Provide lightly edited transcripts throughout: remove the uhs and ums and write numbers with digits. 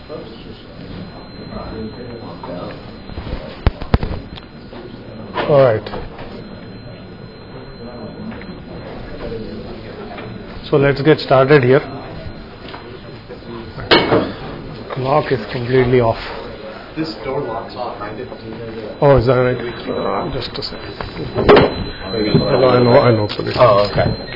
All right. So let's get started here. Lock is completely off. This door locks off. Oh, is that right? Just a second. I know. Put it. Oh, okay.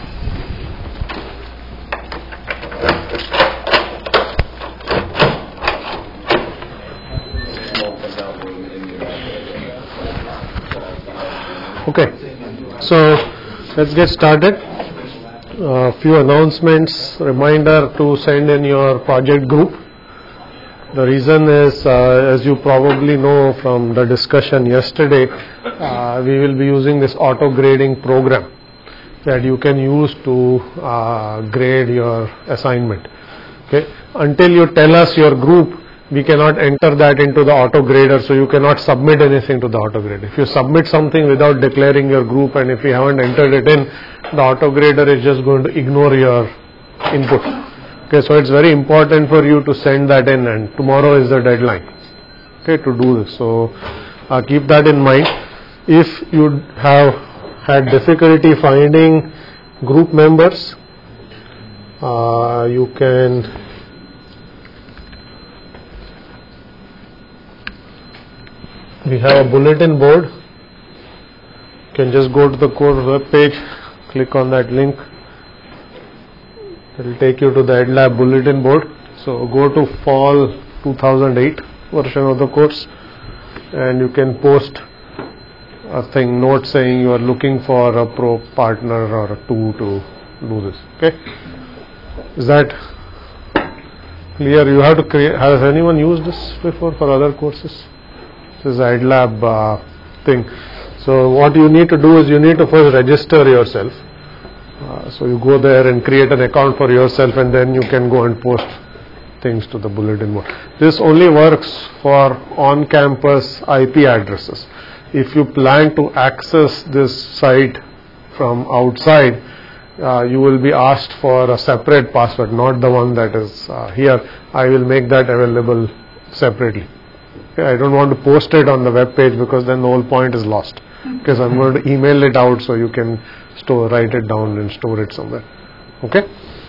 Okay, so let's get started. A few announcements. Reminder to send in your project group. The reason is, as you probably know from the discussion yesterday, we will be using this auto grading program that you can use to grade your assignment. Okay, until you tell us your group, we cannot enter that into the auto grader, so you cannot submit anything to the auto grader. If you submit something without declaring your group and if you haven't entered it in, the auto grader is just going to ignore your input. Okay, so it's very important for you to send that in, and tomorrow is the deadline, okay, to do this. So keep that in mind. If you have had difficulty finding group members, you can we have a bulletin board. You can just go to the course web page, click on that link. It will take you to the EdLab bulletin board. So go to fall 2008 version of the course, and you can post a note saying you are looking for a pro partner or a two to do this. Okay, is that clear? You have to create. Has anyone used this before for other courses? This is EdLab thing. So what you need to do is you need to first register yourself. So you go there and create an account for yourself, and then you can go and post things to the bulletin board. This only works for on-campus IP addresses. If you plan to access this site from outside, you will be asked for a separate password, not the one that is here. I will make that available separately. Okay, I don't want to post it on the web page because then the whole point is lost. Because I'm going to email it out so you can write it down and store it somewhere. Okay?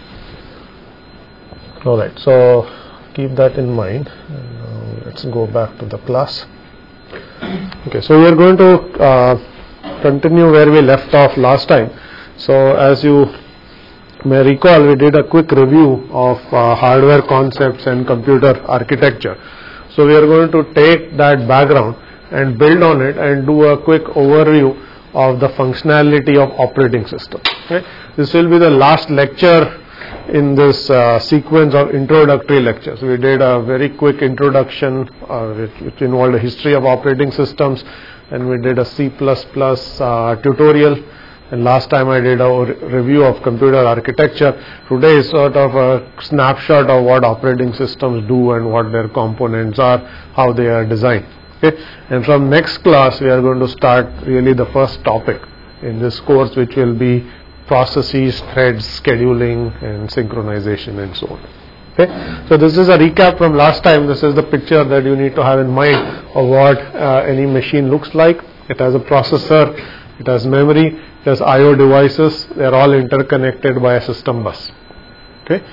Alright, so keep that in mind. And now let's go back to the class. Okay, so we are going to continue where we left off last time. So as you may recall, we did a quick review of hardware concepts and computer architecture. So we are going to take that background and build on it and do a quick overview of the functionality of operating system. Okay? This will be the last lecture in this sequence of introductory lectures. We did a very quick introduction which involved a history of operating systems, and we did a C++ tutorial, and last time I did a review of computer architecture. Today is sort of a snapshot of what operating systems do and what their components are, how they are designed. Okay? And from next class we are going to start really the first topic in this course, which will be processes, threads, scheduling and synchronization and so on. Okay? So this is a recap from last time. This is the picture that you need to have in mind of what any machine looks like. It has a processor, it has memory, it has I/O devices. They are all interconnected by a system bus. Okay?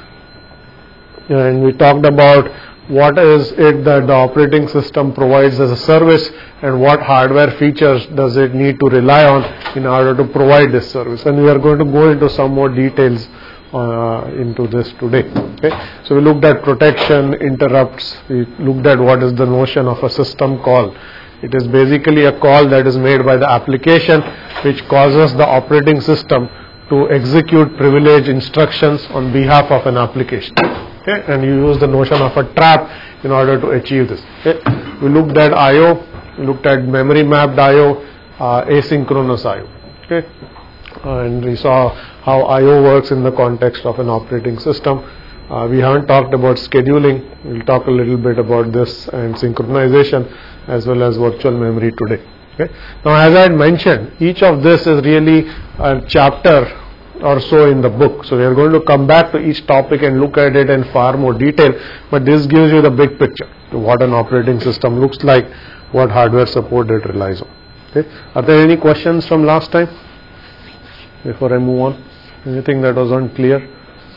And we talked about what is it that the operating system provides as a service and what hardware features does it need to rely on in order to provide this service. And we are going to go into some more details into this today. Okay? So we looked at protection, interrupts, we looked at what is the notion of a system call. It is basically a call that is made by the application which causes the operating system to execute privileged instructions on behalf of an application. Okay? And you use the notion of a trap in order to achieve this. Okay? We looked at I/O, we looked at memory mapped I/O, asynchronous I/O. Okay? And we saw how I/O works in the context of an operating system. We haven't talked about scheduling. We'll talk a little bit about this and synchronization as well as virtual memory today. Okay? Now, as I had mentioned, each of this is really a chapter or so in the book. So we are going to come back to each topic and look at it in far more detail, but this gives you the big picture to what an operating system looks like, what hardware support it relies on. Okay. Are there any questions from last time before I move on? Anything that was unclear?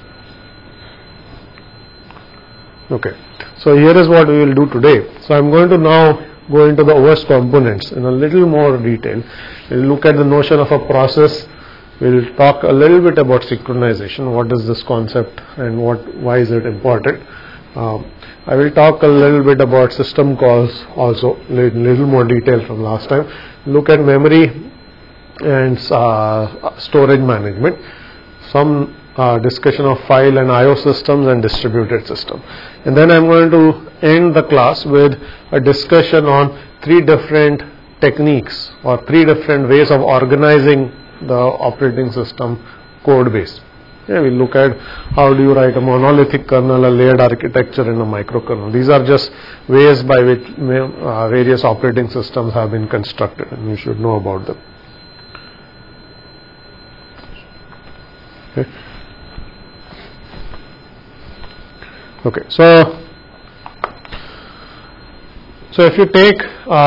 Okay. So here is what we will do today. So I am going to now go into the OS components in a little more detail. We will look at the notion of a process. We will talk a little bit about synchronization. What is this concept and why is it important? I will talk a little bit about system calls also, in little more detail from last time. Look at memory and storage management. Some discussion of file and IO systems and distributed system. And then I am going to end the class with a discussion on 3 different techniques or 3 different ways of organizing the operating system code base. Yeah, we look at how do you write a monolithic kernel, a layered architecture, and a microkernel. These are just ways by which various operating systems have been constructed, and you should know about them. Okay. Okay, so if you take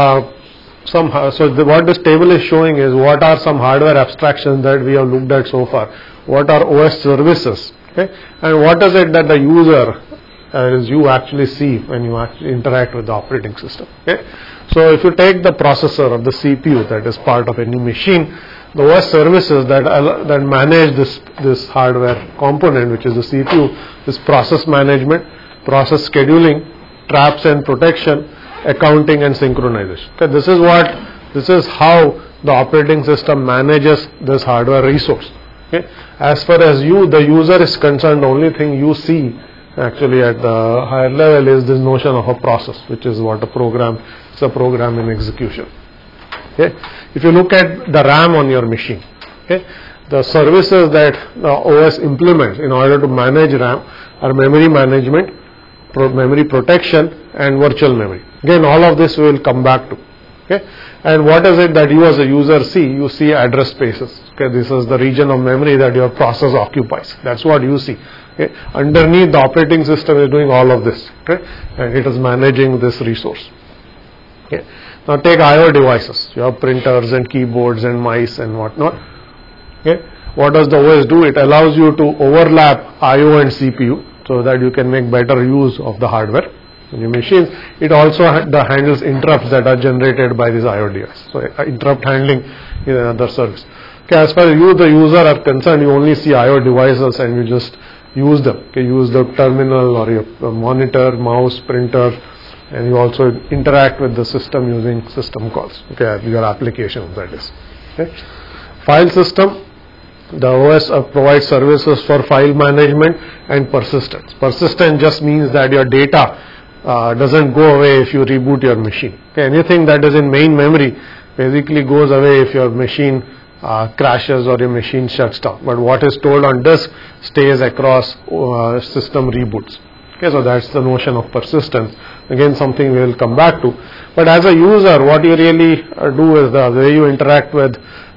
what this table is showing is what are some hardware abstractions that we have looked at so far. What are OS services? Okay, and what is it that the user, as you actually see when you actually interact with the operating system? Okay, so if you take the processor or the CPU that is part of any machine, the OS services that manage this hardware component, which is the CPU, is process management, process scheduling, traps and protection, accounting and synchronization. Okay, this is how the operating system manages this hardware resource. Okay, as far as the user is concerned, the only thing you see actually at the higher level is this notion of a process, which is what it's a program in execution. Okay. If you look at the RAM on your machine, okay, the services that the OS implements in order to manage RAM are memory management, memory protection, and virtual memory. Again, all of this we will come back to. Okay, and what is it that you as a user see? You see address spaces. Okay, this is the region of memory that your process occupies. That's what you see. Okay, underneath the operating system is doing all of this. Okay, and it is managing this resource. Okay. Now take IO devices. You have printers and keyboards and mice and whatnot. Okay. What does the OS do? It allows you to overlap IO and CPU so that you can make better use of the hardware in your machines. It also handles interrupts that are generated by this IO device. So interrupt handling is another service. Okay. As far as you, the user, are concerned, you only see IO devices and you just use them. Okay. Use the terminal or your monitor, mouse, printer. And you also interact with the system using system calls. Okay, your application, that is. Okay. File system, the OS provides services for file management and persistence. Persistence just means that your data doesn't go away if you reboot your machine. Okay. Anything that is in main memory basically goes away if your machine crashes or your machine shuts down. But what is stored on disk stays across system reboots. Okay, so that's the notion of persistence. Again, something we will come back to. But as a user, what you really do is the way you interact with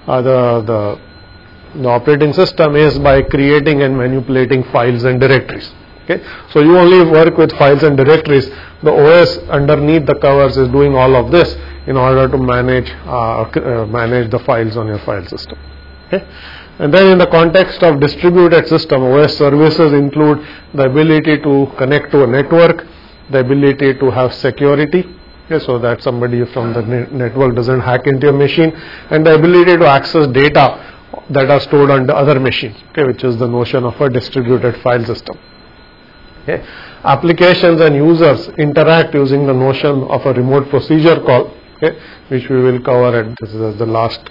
the operating system is by creating and manipulating files and directories. Okay, so you only work with files and directories. The OS underneath the covers is doing all of this in order to manage the files on your file system. Okay. And then in the context of distributed system, OS services include the ability to connect to a network, the ability to have security, okay, so that somebody from the network doesn't hack into your machine, and the ability to access data that are stored on the other machines, okay, which is the notion of a distributed file system. Okay. Applications and users interact using the notion of a remote procedure call, okay, which we will cover at the last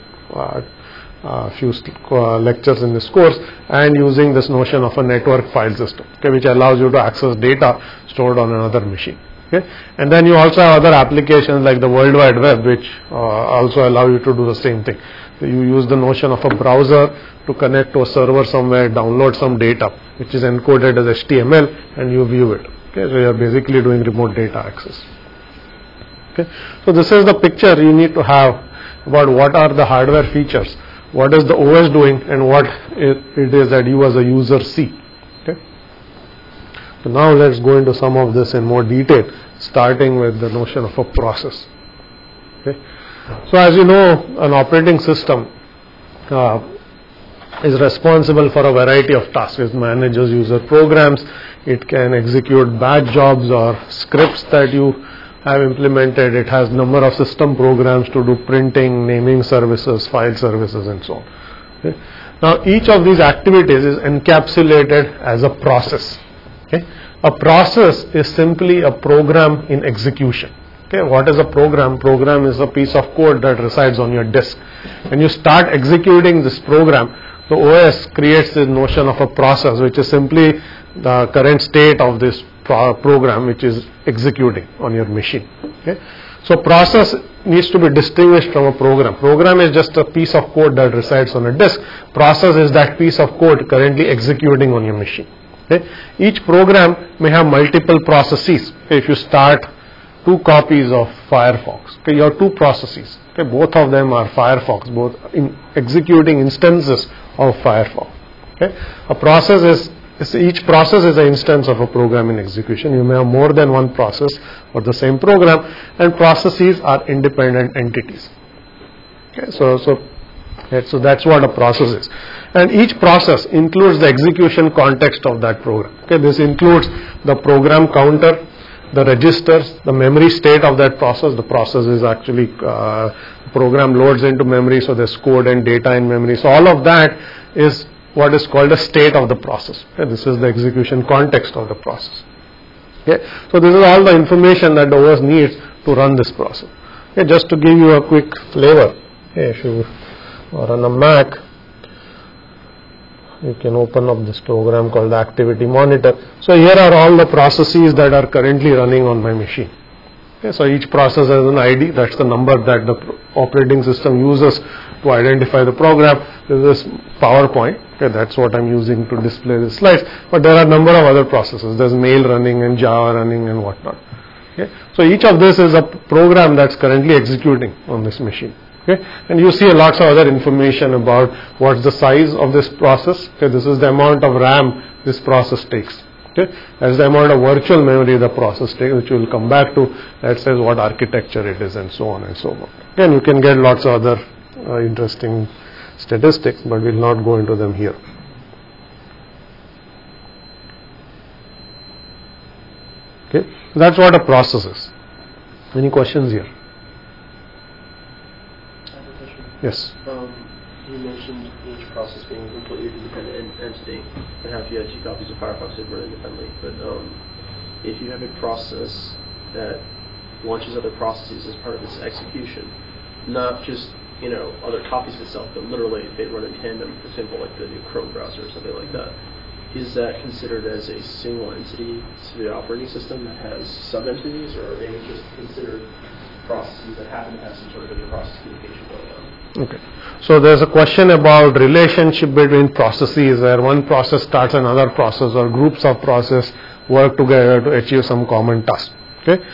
few lectures in this course, and using this notion of a network file system, okay, which allows you to access data stored on another machine. Okay. And then you also have other applications like the World Wide Web, which also allow you to do the same thing. So you use the notion of a browser to connect to a server somewhere, download some data which is encoded as HTML, and you view it. Okay. So you are basically doing remote data access. Okay. So this is the picture you need to have about what are the hardware features what is the OS doing and what it is that you as a user see. Okay. So now let's go into some of this in more detail, starting with the notion of a process. Okay. So as you know, an operating system is responsible for a variety of tasks. It manages user programs, it can execute batch jobs or scripts that you have implemented, it has number of system programs to do printing, naming services, file services and so on. Okay. Now each of these activities is encapsulated as a process. Okay. A process is simply a program in execution. Okay. What is a program? Program is a piece of code that resides on your disk. When you start executing this program, the OS creates this notion of a process, which is simply the current state of this program which is executing on your machine. Okay. So process needs to be distinguished from a program. Program is just a piece of code that resides on a disk. Process is that piece of code currently executing on your machine. Okay. Each program may have multiple processes. Okay. If you start 2 copies of Firefox, okay, you have 2 processes. Okay. Both of them are Firefox, both executing instances of Firefox. Okay. A process is each process is an instance of a program in execution. You may have more than one process for the same program, and processes are independent entities. Okay, so that's what a process is, and each process includes the execution context of that program. Okay, this includes the program counter, the registers, the memory state of that process. The process is actually program loads into memory, so there's code and data in memory. So all of that is what is called a state of the process. Okay, this is the execution context of the process. Okay, so this is all the information that the OS needs to run this process. Okay, just to give you a quick flavor, okay, if you are on a Mac, you can open up this program called the Activity Monitor. So here are all the processes that are currently running on my machine. Okay, so each process has an ID, that's the number that the operating system uses to identify the program. This is PowerPoint, okay, that's what I'm using to display the slides, but there are a number of other processes. There's mail running and Java running and whatnot. Okay, so each of this is a program that's currently executing on this machine. Okay, and you see lots of other information about what's the size of this process. Okay, this is the amount of RAM this process takes. Okay, that's the amount of virtual memory the process takes, which we will come back to. That says what architecture it is and so on and so on. Again, you can get lots of other interesting statistics, but we'll not go into them here. Okay, so that's what a process is. Any questions here? I have a question. Yes. You mentioned each process being a completely independent entity, and how if you had 2 copies of Firefox, they'd run independently. But if you have a process that launches other processes as part of its execution, not just other copies of itself, but literally they run in tandem, for example, like the new Chrome browser or something like that, is that considered as a single entity to the operating system that has sub-entities, or are they just considered processes that happen to have some sort of inter-process communication going on? Okay, so there's a question about relationship between processes, where one process starts another process, or groups of process work together to achieve some common task. Okay,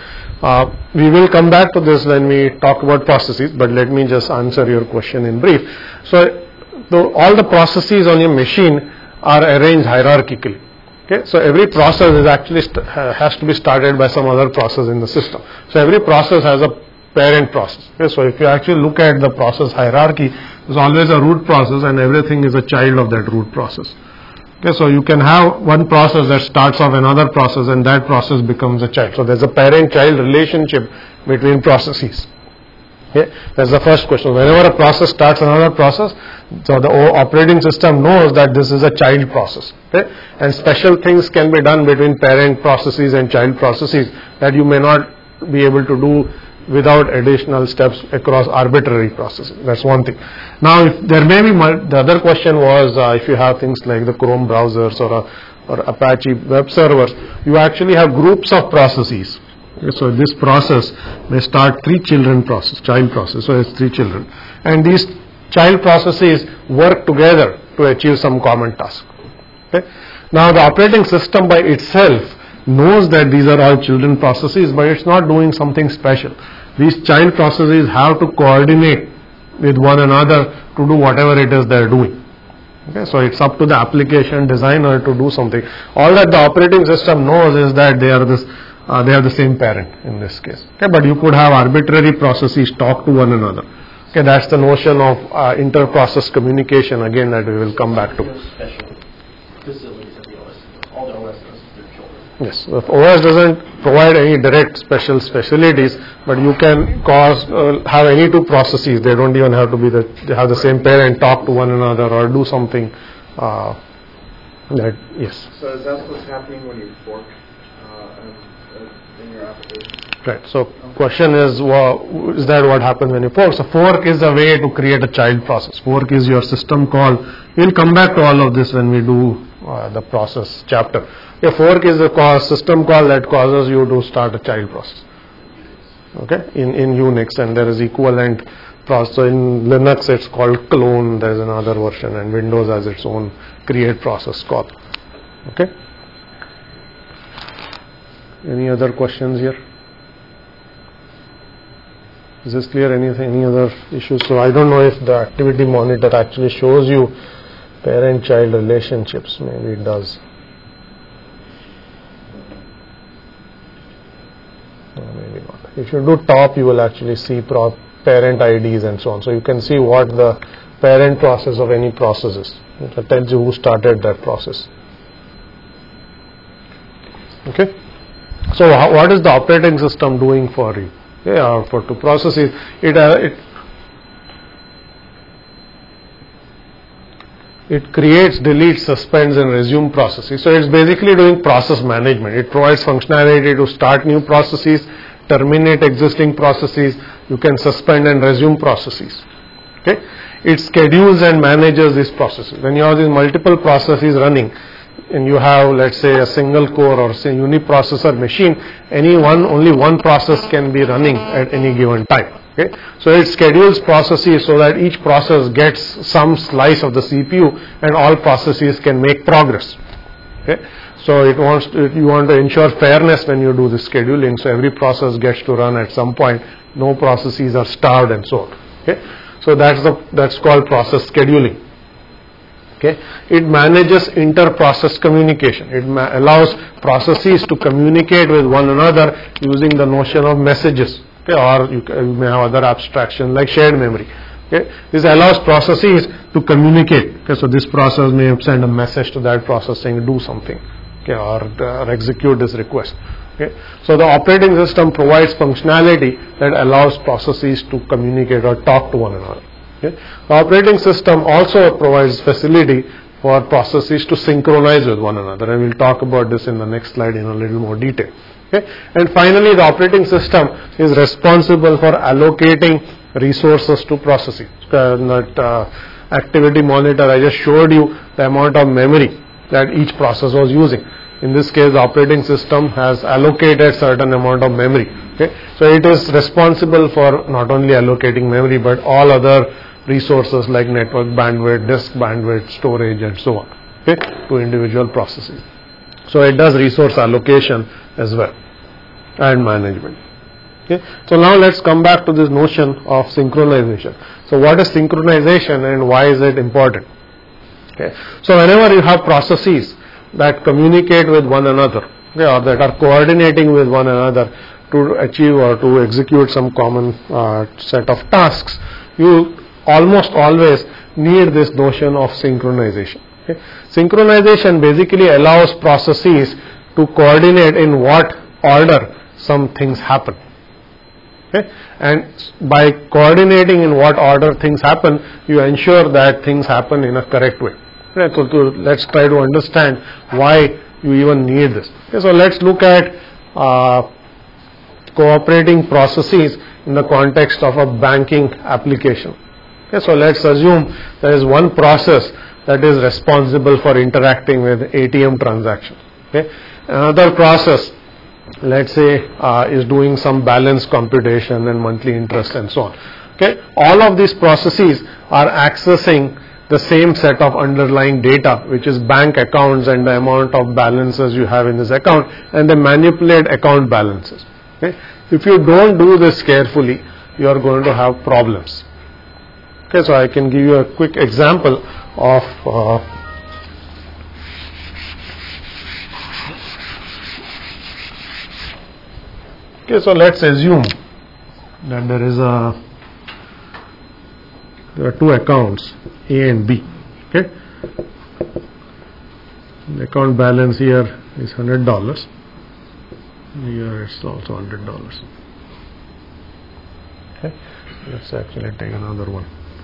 we will come back to this when we talk about processes, but let me just answer your question in brief. So all the processes on your machine are arranged hierarchically. Okay, so every process is actually has to be started by some other process in the system. So every process has a parent process. Okay, so if you actually look at the process hierarchy, there's always a root process, and everything is a child of that root process. Okay, so you can have one process that starts off another process, and that process becomes a child. So there's a parent-child relationship between processes. Okay, that's the first question. Whenever a process starts another process, so the operating system knows that this is a child process. Okay, and special things can be done between parent processes and child processes that you may not be able to do without additional steps across arbitrary processes. That's one thing. Now, if there may be the other question was if you have things like the Chrome browsers or Apache web servers, you actually have groups of processes. Okay, so this process may start 3 child process. So it's 3 children, and these child processes work together to achieve some common task. Okay. Now, the operating system by itself knows that these are all children processes, but it's not doing something special. These child processes have to coordinate with one another to do whatever it is they're doing. Okay, so it's up to the application designer to do something. All that the operating system knows is that they are the same parent in this case. Okay, but you could have arbitrary processes talk to one another. Okay, that's the notion of inter-process communication again that we will come back to. Special facilities of the OS. All the OS does is their children. Yes, the OS doesn't provide any direct special facilities, but you can have any two processes. They don't even have to be they have the same parent talk to one another or do something. Yes. So is that what's happening when you fork in your application? Right. So question is that what happens when you fork? So fork is a way to create a child process. Fork is your system call. We'll come back to all of this when we do the process chapter. A fork is a system call that causes you to start a child process. Okay, in Unix, and there is equivalent process. So in Linux it's called clone. There is another version, and Windows has its own create process call. Okay. Any other questions here? Is this clear? Any other issues? So I don't know if the activity monitor actually shows you parent-child relationships. Maybe it does. No, maybe not. If you do top, you will actually see parent IDs and so on. So you can see what the parent process of any process is. It tells you who started that process. Okay. So what is the operating system doing for you? Yeah, for two processes, it creates, deletes, suspends, and resume processes. So it's basically doing process management. It provides functionality to start new processes, terminate existing processes. You can suspend and resume processes. Okay, it schedules and manages these processes. When you have these multiple processes running, and you have, let's say, a single core or say uniprocessor machine, only one process can be running at any given time. Okay, so it schedules processes so that each process gets some slice of the CPU, and all processes can make progress. Okay, so you want to ensure fairness when you do the scheduling, so every process gets to run at some point. No processes are starved and so on. Okay, so that's called process scheduling. Okay, it manages inter-process communication. It allows processes to communicate with one another using the notion of messages. Okay, or you may have other abstraction like shared memory. Okay, this allows processes to communicate. Okay, so this process may send a message to that process saying do something. Okay, or execute this request. Okay, so the operating system provides functionality that allows processes to communicate or talk to one another. Okay. The operating system also provides facility for processes to synchronize with one another, and we'll talk about this in the next slide in a little more detail. Okay. And finally, the operating system is responsible for allocating resources to processes. That activity monitor, I just showed you the amount of memory that each process was using. In this case, the operating system has allocated certain amount of memory. Okay. So it is responsible for not only allocating memory but all other resources like network bandwidth, disk bandwidth, storage, and so on, okay, to individual processes. So it does resource allocation as well and management. Okay. So now let's come back to this notion of synchronization. So what is synchronization and why is it important? Okay. So whenever you have processes that communicate with one another, okay, or that are coordinating with one another to achieve or to execute some common set of tasks, you almost always need this notion of synchronization. Okay. Synchronization basically allows processes to coordinate in what order some things happen. Okay. And by coordinating in what order things happen, you ensure that things happen in a correct way. Okay. So let's try to understand why you even need this. Okay. So let's look at cooperating processes in the context of a banking application. Okay, so let's assume there is one process that is responsible for interacting with ATM transactions. Okay. Another process, let's say, is doing some balance computation and monthly interest and so on. Okay. All of these processes are accessing the same set of underlying data, which is bank accounts and the amount of balances you have in this account, and they manipulate account balances. Okay. If you don't do this carefully, you are going to have problems. Okay, so I can give you a quick example of okay, so let's assume that there are two accounts, A and B. Okay, the account balance here is $100. Here it's also $100. Okay, let's actually take another one.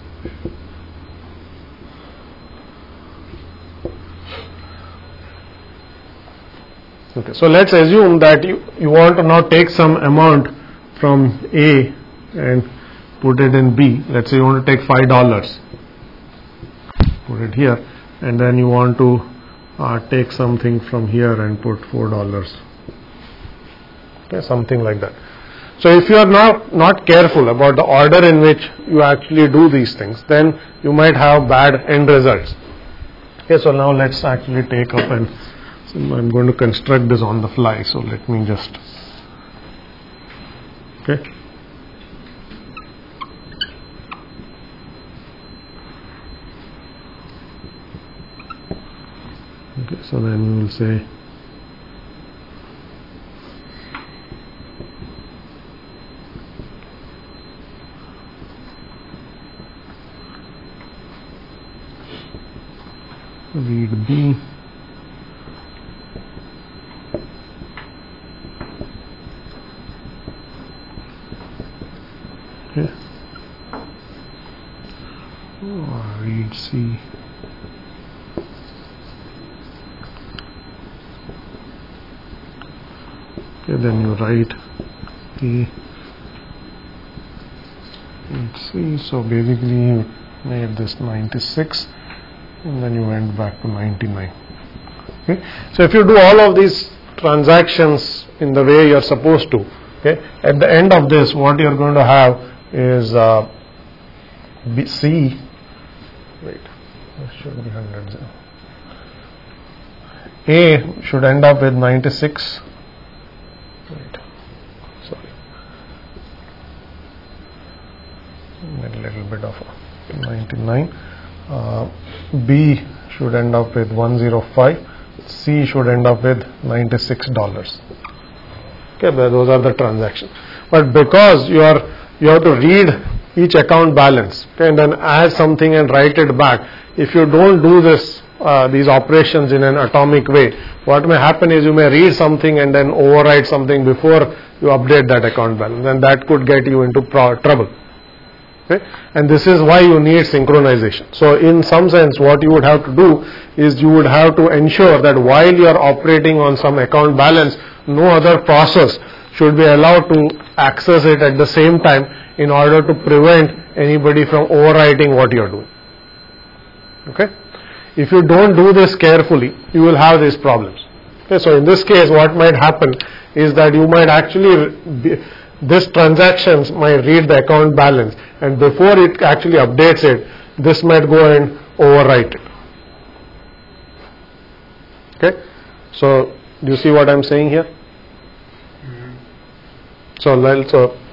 Okay, so let's assume that you want to now take some amount from A and put it in B. Let's say you want to take $5, put it here, and then you want to take something from here and put $4. Okay, something like that. So if you are not careful about the order in which you actually do these things, then you might have bad end results. Okay, so now let's actually take up and so I'm going to construct this on the fly. So let me just okay. Okay, so then we will say read B. Okay. Read C. Okay, then you write A and C. So basically you made this 96 and then you went back to 99. Okay. So if you do all of these transactions in the way you are supposed to, okay, at the end of this what you are going to have is C. Wait, this should be 100. A should end up with 96. Wait, sorry, a little bit of 99. B should end up with 105. C should end up with $96. Okay, those are the transactions. But because you have to read each account balance, okay, and then add something and write it back. If you don't do this, these operations in an atomic way, what may happen is you may read something and then overwrite something before you update that account balance, and that could get you into trouble. Okay? And this is why you need synchronization. So in some sense what you would have to do is you would have to ensure that while you are operating on some account balance, no other process should be allowed to access it at the same time in order to prevent anybody from overwriting what you are doing. Okay? If you don't do this carefully, you will have these problems. Okay? So in this case what might happen is that you might actually this transactions might read the account balance, and before it actually updates it, this might go and overwrite it. Okay, so do you see what I'm saying here? So let's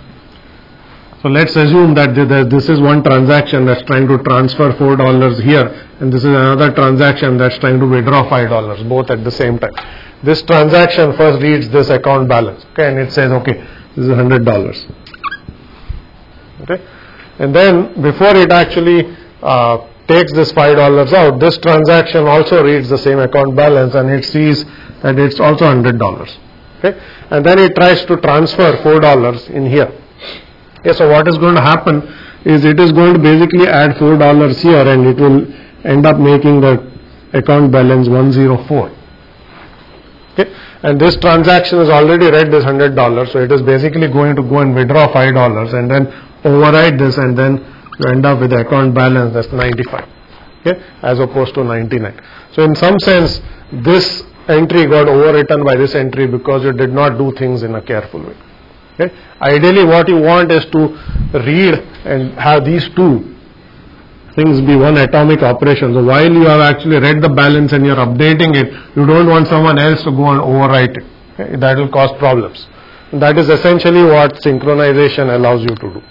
assume that this is one transaction that's trying to transfer $4 here, and this is another transaction that's trying to withdraw $5, both at the same time. This transaction first reads this account balance, okay, and it says, okay, this is $100. Okay, and then before it actually takes this $5 out, this transaction also reads the same account balance and it sees that it's also $100. Okay, and then it tries to transfer $4 in here. Okay, so what is going to happen is it is going to basically add $4 here, and it will end up making the account balance 104. Okay, and this transaction has already read this $100, so it is basically going to go and withdraw $5 and then override this, and then you end up with the account balance that's 95, okay, as opposed to 99. So in some sense this entry got overwritten by this entry because you did not do things in a careful way. Okay, ideally what you want is to read and have these two things be one atomic operation. So while you have actually read the balance and you are updating it, you don't want someone else to go and overwrite it. Okay? That will cause problems. And that is essentially what synchronization allows you to do.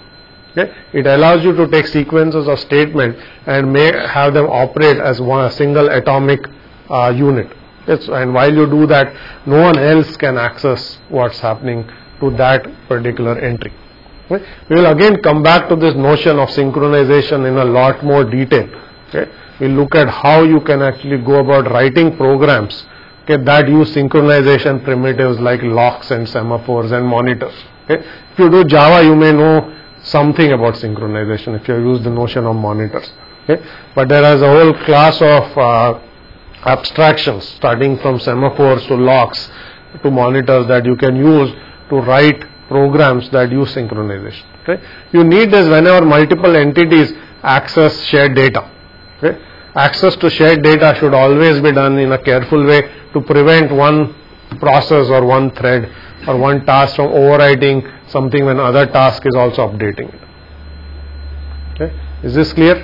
Okay? It allows you to take sequences of statement and have them operate as a single atomic unit. Yes, and while you do that, no one else can access what's happening to that particular entry. Okay? We will again come back to this notion of synchronization in a lot more detail. Okay? We'll look at how you can actually go about writing programs, okay, that use synchronization primitives like locks and semaphores and monitors. Okay? If you do Java, you may know something about synchronization if you use the notion of monitors. Okay? But there is a whole class of abstractions starting from semaphores to locks to monitors that you can use to write programs that use synchronization. Okay? You need this whenever multiple entities access shared data. Okay? Access to shared data should always be done in a careful way to prevent one process or one thread or one task from overwriting something when other task is also updating it. Okay? Is this clear?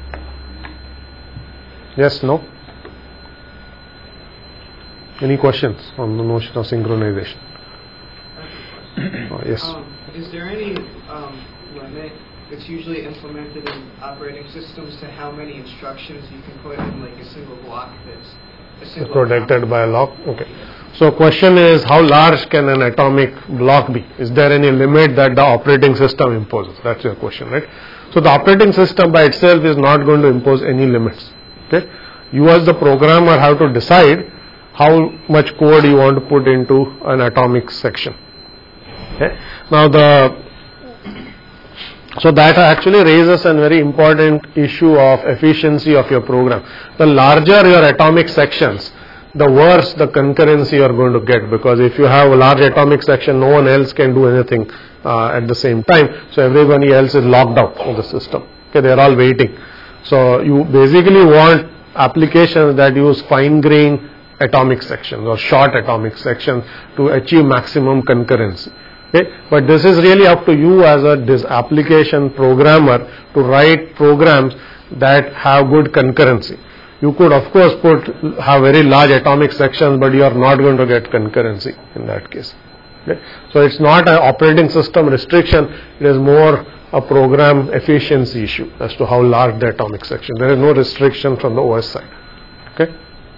Yes, no? Any questions on the notion of synchronization? Yes. Is there any limit that's usually implemented in operating systems to how many instructions you can put in like a single block that's protected by a lock? Okay. So question is, how large can an atomic block be? Is there any limit that the operating system imposes? That's your question, right? So the operating system by itself is not going to impose any limits. Okay. You as the programmer have to decide how much code you want to put into an atomic section. Okay. Now so that actually raises a very important issue of efficiency of your program. The larger your atomic sections, the worse the concurrency you are going to get, because if you have a large atomic section, no one else can do anything at the same time, so everybody else is locked out of the system. Okay, they are all waiting. So you basically want applications that use fine-grained atomic sections or short atomic sections to achieve maximum concurrency. Okay? But this is really up to you as this application programmer to write programs that have good concurrency. You could of course have very large atomic sections, but you are not going to get concurrency in that case. Okay? So it's not an operating system restriction, it is more a program efficiency issue as to how large the atomic section. There is no restriction from the OS side. Okay?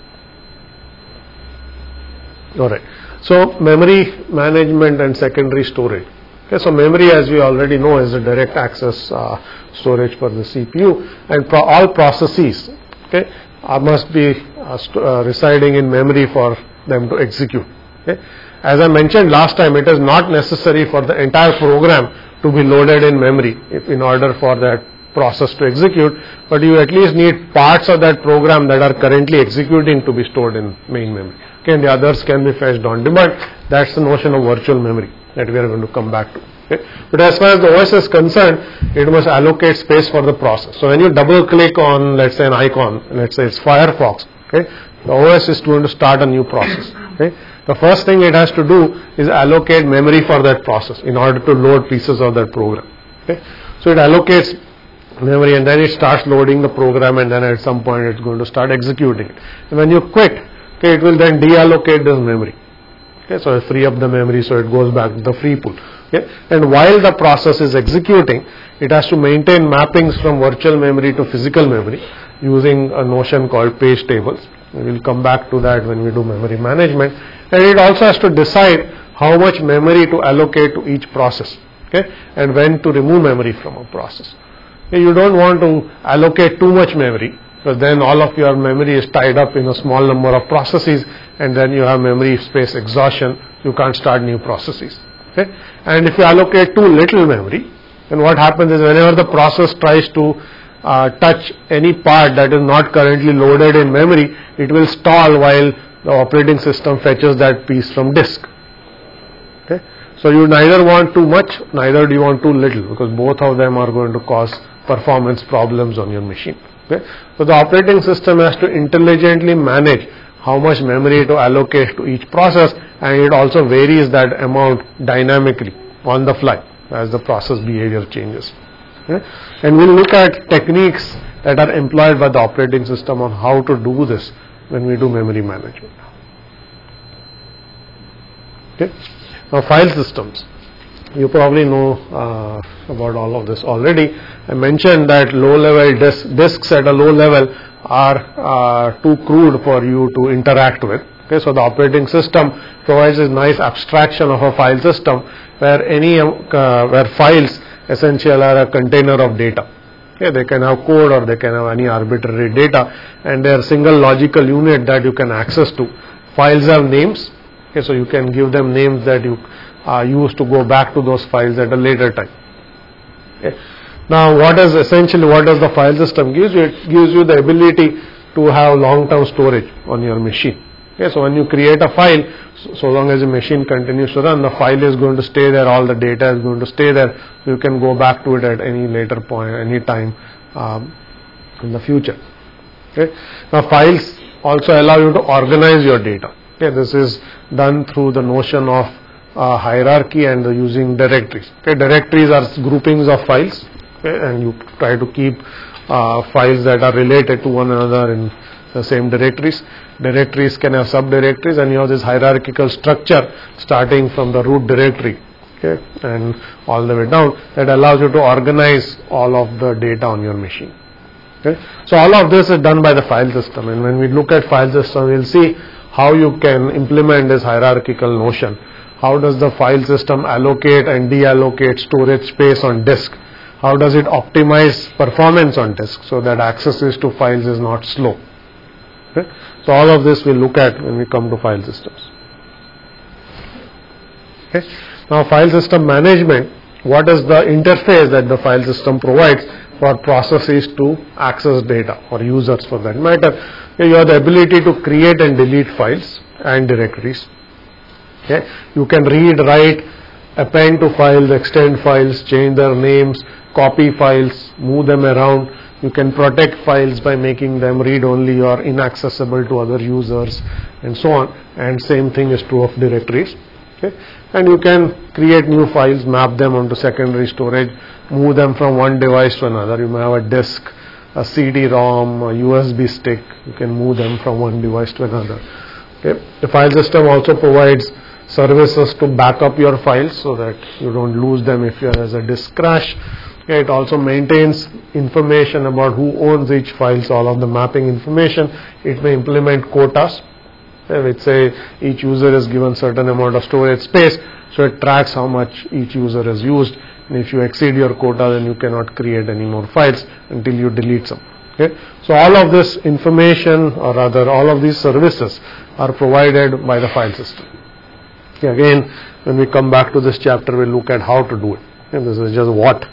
Alright. So memory management and secondary storage. Okay, so memory, as we already know, is a direct access storage for the CPU, and all processes, okay, must be residing in memory for them to execute. Okay. As I mentioned last time, it is not necessary for the entire program to be loaded in memory in order for that process to execute, but you at least need parts of that program that are currently executing to be stored in main memory. Okay, and the others can be fetched on demand. That's the notion of virtual memory that we are going to come back to. Okay. But as far as the OS is concerned, it must allocate space for the process. So when you double click on, let's say, an icon, let's say it's Firefox, okay, the OS is going to start a new process. Okay. The first thing it has to do is allocate memory for that process in order to load pieces of that program. Okay. So it allocates memory and then it starts loading the program, and then at some point it's going to start executing it. And when you quit, okay, it will then deallocate this memory. Okay, so it free up the memory, so it goes back to the free pool. Okay, and while the process is executing, it has to maintain mappings from virtual memory to physical memory using a notion called page tables. We will come back to that when we do memory management. And it also has to decide how much memory to allocate to each process. Okay, and when to remove memory from a process. Okay, you don't want to allocate too much memory, because then all of your memory is tied up in a small number of processes, and then you have memory space exhaustion, you can't start new processes. Okay? And if you allocate too little memory, then what happens is whenever the process tries to touch any part that is not currently loaded in memory, it will stall while the operating system fetches that piece from disk. Okay? So you neither want too much, neither do you want too little, because both of them are going to cause performance problems on your machine. Okay? So the operating system has to intelligently manage how much memory to allocate to each process, and it also varies that amount dynamically on the fly as the process behavior changes. Okay? And we'll look at techniques that are employed by the operating system on how to do this when we do memory management. Okay? Now file systems. You probably know about all of this already. I mentioned that low-level disks at a low level are too crude for you to interact with. Okay, so the operating system provides a nice abstraction of a file system where where files essentially are a container of data. Okay, they can have code or they can have any arbitrary data, and they are single logical unit that you can access to. Files have names. Okay, so you can give them names that you use to go back to those files at a later time. Okay. Now, what does the file system gives you? It gives you the ability to have long-term storage on your machine. Okay, so when you create a file, so long as the machine continues to run, the file is going to stay there, all the data is going to stay there, so you can go back to it at any later point, any time in the future. Okay. Now, files also allow you to organize your data. Okay, this is done through the notion of hierarchy and using directories. Okay, directories are groupings of files, okay, and you try to keep files that are related to one another in the same directories. Directories can have subdirectories, and you have this hierarchical structure starting from the root directory, okay, and all the way down, that allows you to organize all of the data on your machine. Okay. So all of this is done by the file system, and when we look at file system, we'll see how you can implement this hierarchical notion. How does the file system allocate and deallocate storage space on disk? How does it optimize performance on disk so that access to files is not slow? Okay. So all of this we'll look at when we come to file systems. Okay. Now, file system management, what is the interface that the file system provides for processes to access data, or users for that matter? You have the ability to create and delete files and directories. Okay. You can read, write, append to files, extend files, change their names, copy files, move them around. You can protect files by making them read-only or inaccessible to other users, and so on. And same thing is true of directories. Okay. And you can create new files, map them onto secondary storage, move them from one device to another. You may have a disk, a CD-ROM, a USB stick. You can move them from one device to another. Okay. The file system also provides services to back up your files so that you don't lose them if there is a disk crash. Okay. It also maintains information about who owns each file, so all of the mapping information. It may implement quotas, which say each user is given certain amount of storage space, so it tracks how much each user has used, and if you exceed your quota, then you cannot create any more files until you delete some. Okay. So all of this information, or rather all of these services, are provided by the file system. Okay. Again, when we come back to this chapter, we'll look at how to do it. Okay. This is just what.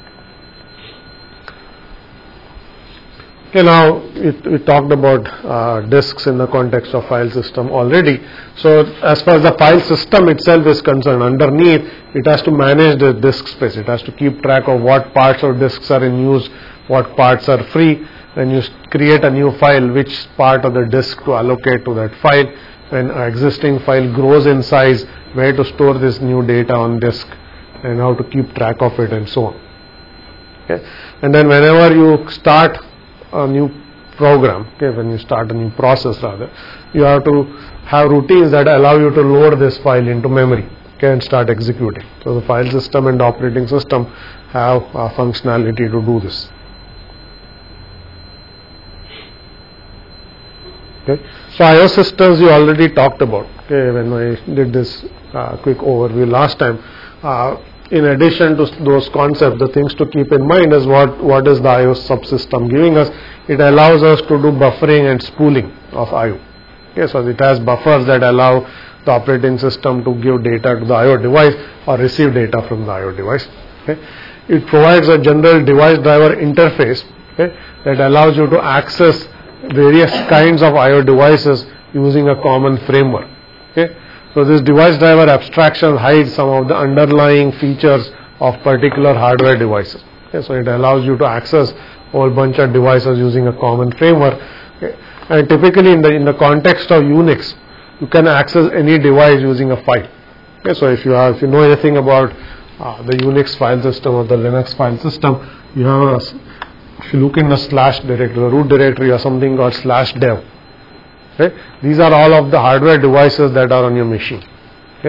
Okay, now we talked about disks in the context of file system already. So as far as the file system itself is concerned, underneath it has to manage the disk space. It has to keep track of what parts of disks are in use, what parts are free. When you create a new file, which part of the disk to allocate to that file. When an existing file grows in size, where to store this new data on disk, and how to keep track of it, and so on. Okay. And then whenever you start a new program, okay, when you start a new process rather, you have to have routines that allow you to load this file into memory, okay, and start executing. So the file system and the operating system have functionality to do this. Okay. So I/O systems you already talked about, okay, when I did this quick overview last time. In addition to those concepts, the things to keep in mind is what is the I/O subsystem giving us. It allows us to do buffering and spooling of I/O. Okay, so it has buffers that allow the operating system to give data to the I/O device or receive data from the I/O device. Okay. It provides a general device driver interface, okay, that allows you to access various kinds of I/O devices using a common framework. Okay. So this device driver abstraction hides some of the underlying features of particular hardware devices. Okay, so it allows you to access a whole bunch of devices using a common framework. Okay, and typically in the context of Unix, you can access any device using a file. Okay, so if you know anything about the Unix file system or the Linux file system, you have if you look in the slash directory, the root directory, or something called /dev. Okay. These are all of the hardware devices that are on your machine. Okay.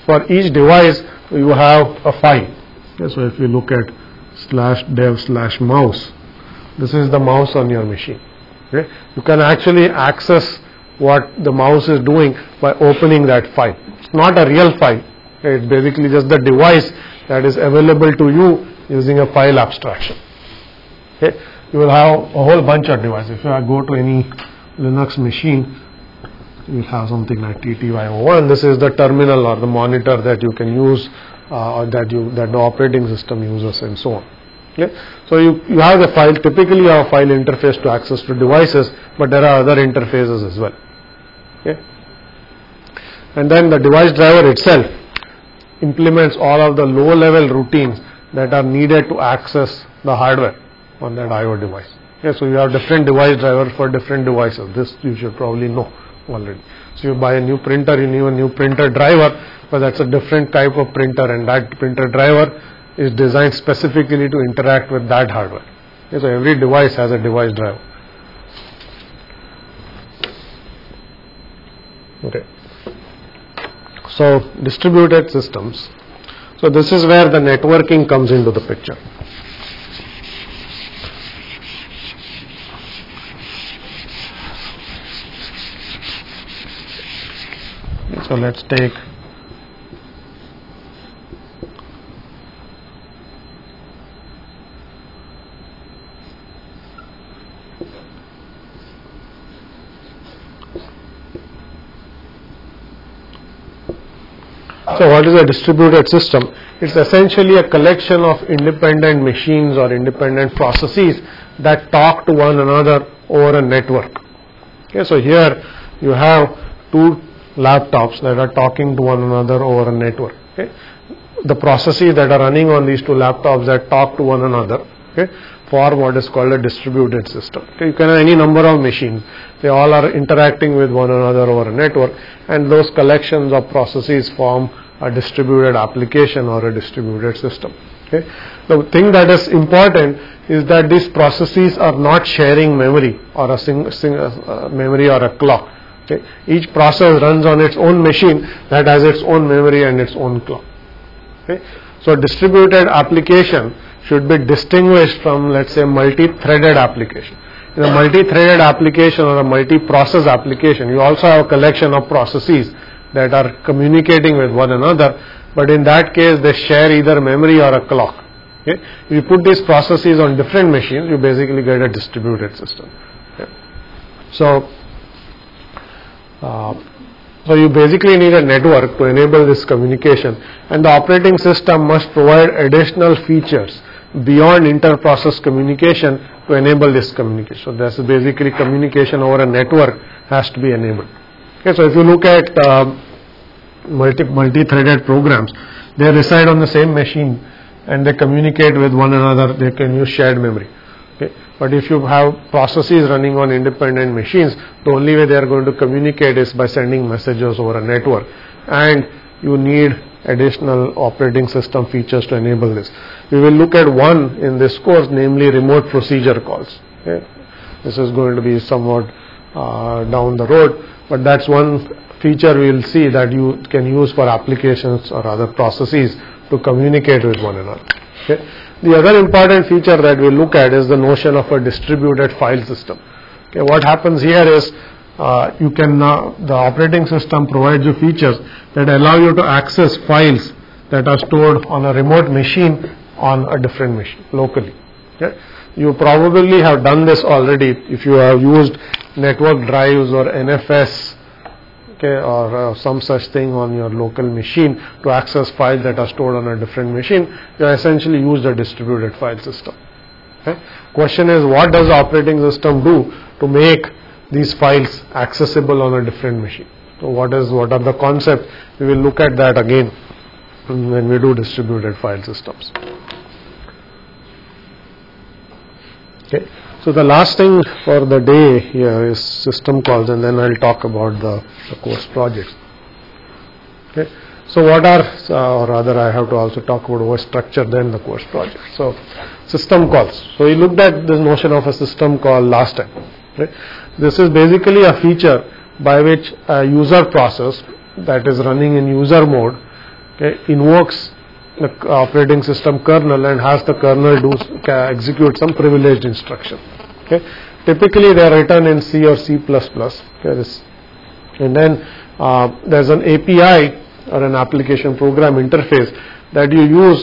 for each device you have a file. Okay, so if you look at /dev/mouse, this is the mouse on your machine. Okay, you can actually access what the mouse is doing by opening that file. It's not a real file. Okay, it's basically just the device that is available to you using a file abstraction. Okay, you will have a whole bunch of devices. If you go to any Linux machine, you will have something like TTY01. This is the terminal or the monitor that you can use, or that the operating system uses, and so on. Okay, so you have the file. Typically, you have a file interface to access to devices, but there are other interfaces as well. Okay, and then the device driver itself implements all of the low-level routines that are needed to access the hardware on that I/O device. Okay, so you have different device drivers for different devices. This you should probably know already. So you buy a new printer, you need a new printer driver, but that's a different type of printer, and that printer driver is designed specifically to interact with that hardware. Okay, so every device has a device driver. Okay. So distributed systems. So this is where the networking comes into the picture. So let's take So what is a distributed system? It's essentially a collection of independent machines or independent processes that talk to one another over a network. Okay, so here you have two laptops that are talking to one another over a network. Okay, the processes that are running on these two laptops that talk to one another, okay, form what is called a distributed system. Okay, you can have any number of machines. They all are interacting with one another over a network, and those collections of processes form a distributed application or a distributed system. Okay, the thing that is important is that these processes are not sharing memory or a memory or a clock. Okay, each process runs on its own machine that has its own memory and its own clock. Okay, so distributed application should be distinguished from, let's say, multi-threaded application. In a multi-threaded application or a multi-process application, you also have a collection of processes that are communicating with one another, but in that case they share either memory or a clock. Okay, if you put these processes on different machines, you basically get a distributed system. Okay. So you basically need a network to enable this communication, and the operating system must provide additional features beyond inter-process communication to enable this communication. So that's basically communication over a network has to be enabled. Okay, so if you look at multi-threaded programs, they reside on the same machine and they communicate with one another. They can use shared memory. Okay, but if you have processes running on independent machines, the only way they are going to communicate is by sending messages over a network, and you need additional operating system features to enable this. We will look at one in this course, namely remote procedure calls. Okay, this is going to be somewhat down the road, but that's one feature we will see that you can use for applications or other processes to communicate with one another. Okay. The other important feature that we look at is the notion of a distributed file system. Okay, what happens here is the operating system provides you features that allow you to access files that are stored on a remote machine on a different machine locally. Okay. You probably have done this already if you have used network drives or NFS, okay, or some such thing on your local machine to access files that are stored on a different machine. You essentially use a distributed file system. Okay. Question is, what does the operating system do to make these files accessible on a different machine? So what are the concepts? We will look at that again when we do distributed file systems. Okay. So the last thing for the day here is system calls, and then I'll talk about the course projects. Okay. So what are, or rather I have to also talk about OS structure, then the course project. So system calls. So we looked at this notion of a system call last time. Okay. This is basically a feature by which a user process that is running in user mode invokes the operating system kernel and has the kernel execute some privileged instruction. Typically they are written in C or C++. And then there's an API or an application program interface that you use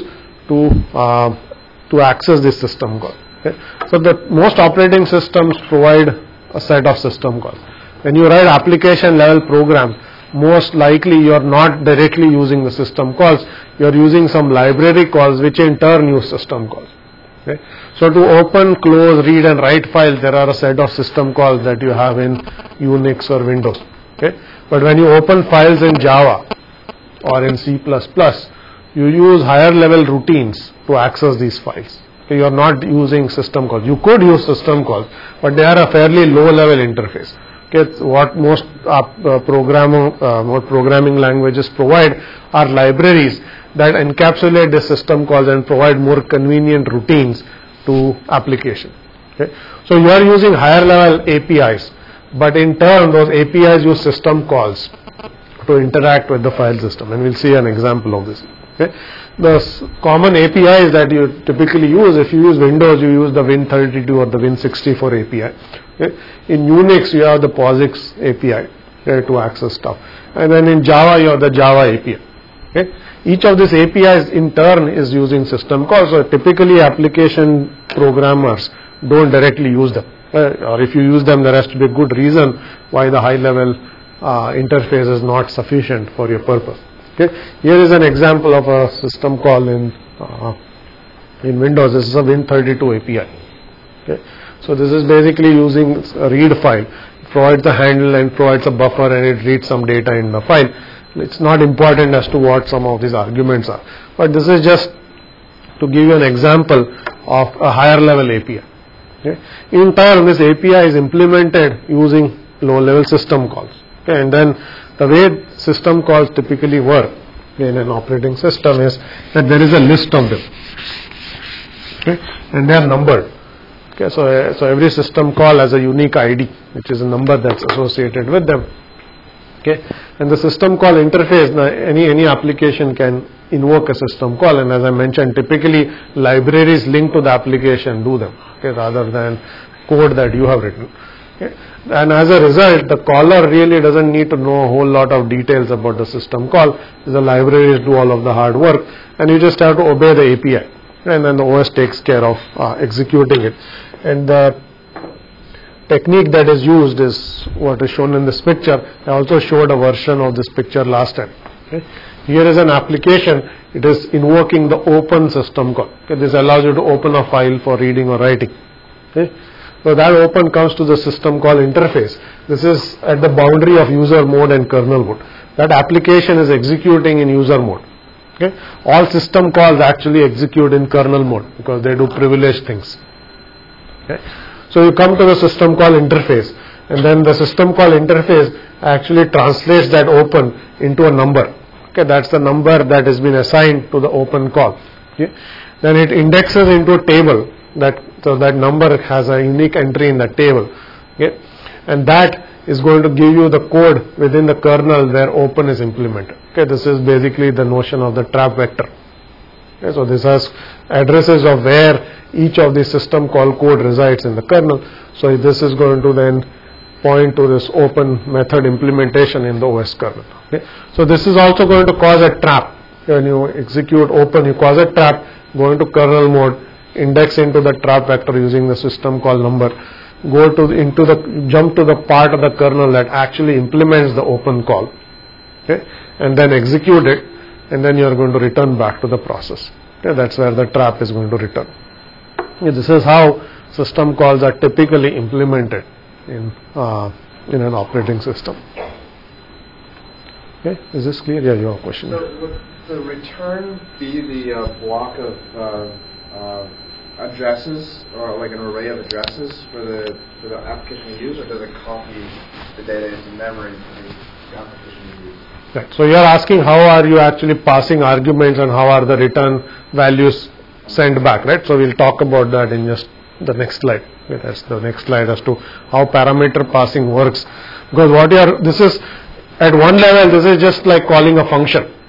to access this system call. So the most operating systems provide a set of system calls. When you write application level program, most likely you are not directly using the system calls, you are using some library calls which in turn use system calls. So to open, close, read and write files, there are a set of system calls that you have in Unix or Windows. But when you open files in Java or in C++, you use higher level routines to access these files. You are not using system calls. You could use system calls, but they are a fairly low level interface. What most programming languages provide are libraries that encapsulate the system calls and provide more convenient routines to application. So you are using higher level APIs, but in turn those APIs use system calls to interact with the file system, and we'll see an example of this. The common APIs that you typically use, if you use Windows, you use the Win32 or the Win64 API. In Unix, you have the POSIX API to access stuff, and then in Java, you have the Java API. Each of these APIs in turn is using system calls. So typically, application programmers don't directly use them, or if you use them, there has to be a good reason why the high-level interface is not sufficient for your purpose. Here is an example of a system call in Windows. This is a Win32 API. So this is basically using a read file. It provides the handle and provides a buffer, and it reads some data in the file. It's not important as to what some of these arguments are, but this is just to give you an example of a higher level API. In turn, this API is implemented using low level system calls. And then the way system calls typically work in an operating system is that there is a list of them, and they are numbered. So every system call has a unique ID, which is a number that's associated with them. And the system call interface, any application can invoke a system call, and as I mentioned, typically libraries linked to the application do them, rather than code that you have written. And as a result, the caller really doesn't need to know a whole lot of details about the system call. The libraries do all of the hard work, and you just have to obey the API, and then the OS takes care of executing it. And the technique that is used is what is shown in this picture. I also showed a version of this picture last time. Here is an application. It is invoking the open system call. This allows you to open a file for reading or writing. So that open comes to the system call interface. This is at the boundary of user mode and kernel mode. That application is executing in user mode. All system calls actually execute in kernel mode because they do privileged things. So you come to the system call interface, and then the system call interface actually translates that open into a number. That's the number that has been assigned to the open call. Then it indexes into a table. So that number has a unique entry in that table, and that is going to give you the code within the kernel where open is implemented. This is basically the notion of the trap vector. So this has addresses of where each of the system call code resides in the kernel. So this is going to then point to this open method implementation in the OS kernel. So this is also going to cause a trap. When you execute open, you cause a trap, go into kernel mode, index into the trap vector using the system call number, jump to the part of the kernel that actually implements the open call, and then execute it, and then you are going to return back to the process. That's where the trap is going to return. This is how system calls are typically implemented in an operating system. Is this clear? Yeah, your question. So would the return be the block of addresses, or like an array of addresses for the application you use, or does it copy the data into memory for the application you use? Right. So you are asking how are you actually passing arguments and how are the return values sent back, right? So we'll talk about that in just the next slide. That's the next slide as to how parameter passing works. Because this is at one level, this is just like calling a function.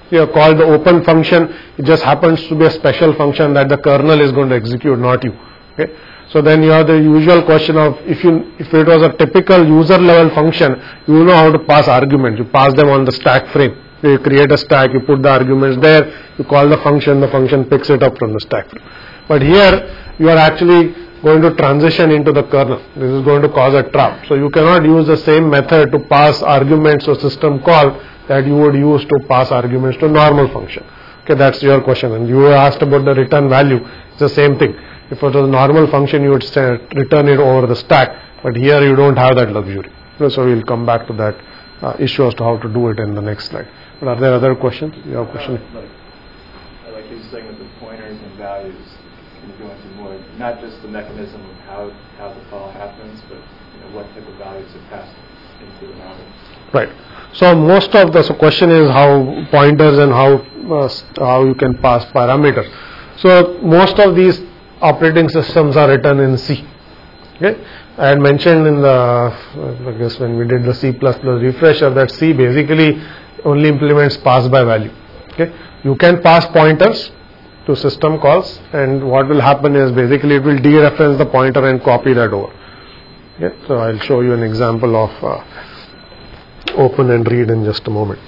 You have called the open function, it just happens to be a special function that the kernel is going to execute, not you. Okay. So then you have the usual question of if it was a typical user level function, you know how to pass arguments. You pass them on the stack frame. You create a stack, you put the arguments there, you call the function picks it up from the stack frame. But here you are actually going to transition into the kernel. This is going to cause a trap. So you cannot use the same method to pass arguments or system call that you would use to pass arguments to normal function. Okay, that's your question. And you asked about the return value. It's the same thing. If it was a normal function, you would return it over the stack. But here you don't have that luxury. So we'll come back to that issue as to how to do it in the next slide. But are there other questions? You have a question? Like you were saying with the pointers and values, can you go into more, not just the mechanism of how the call happens, but what type of values are passed into the model? Right. So most of the question is how pointers and how you can pass parameters. So most of these operating systems are written in C. Okay. I had mentioned in the, I guess when we did the C++ refresher, that C basically only implements pass by value. Okay. You can pass pointers to system calls, and what will happen is basically it will dereference the pointer and copy that over. Okay. So I'll show you an example of open and read in just a moment.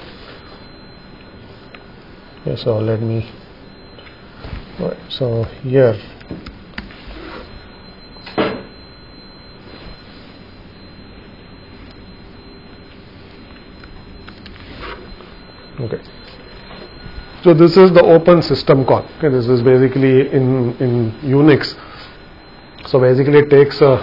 Okay, so let me. Right, so here. Okay. So this is the open system call. Okay, this is basically in Unix. So basically it takes a.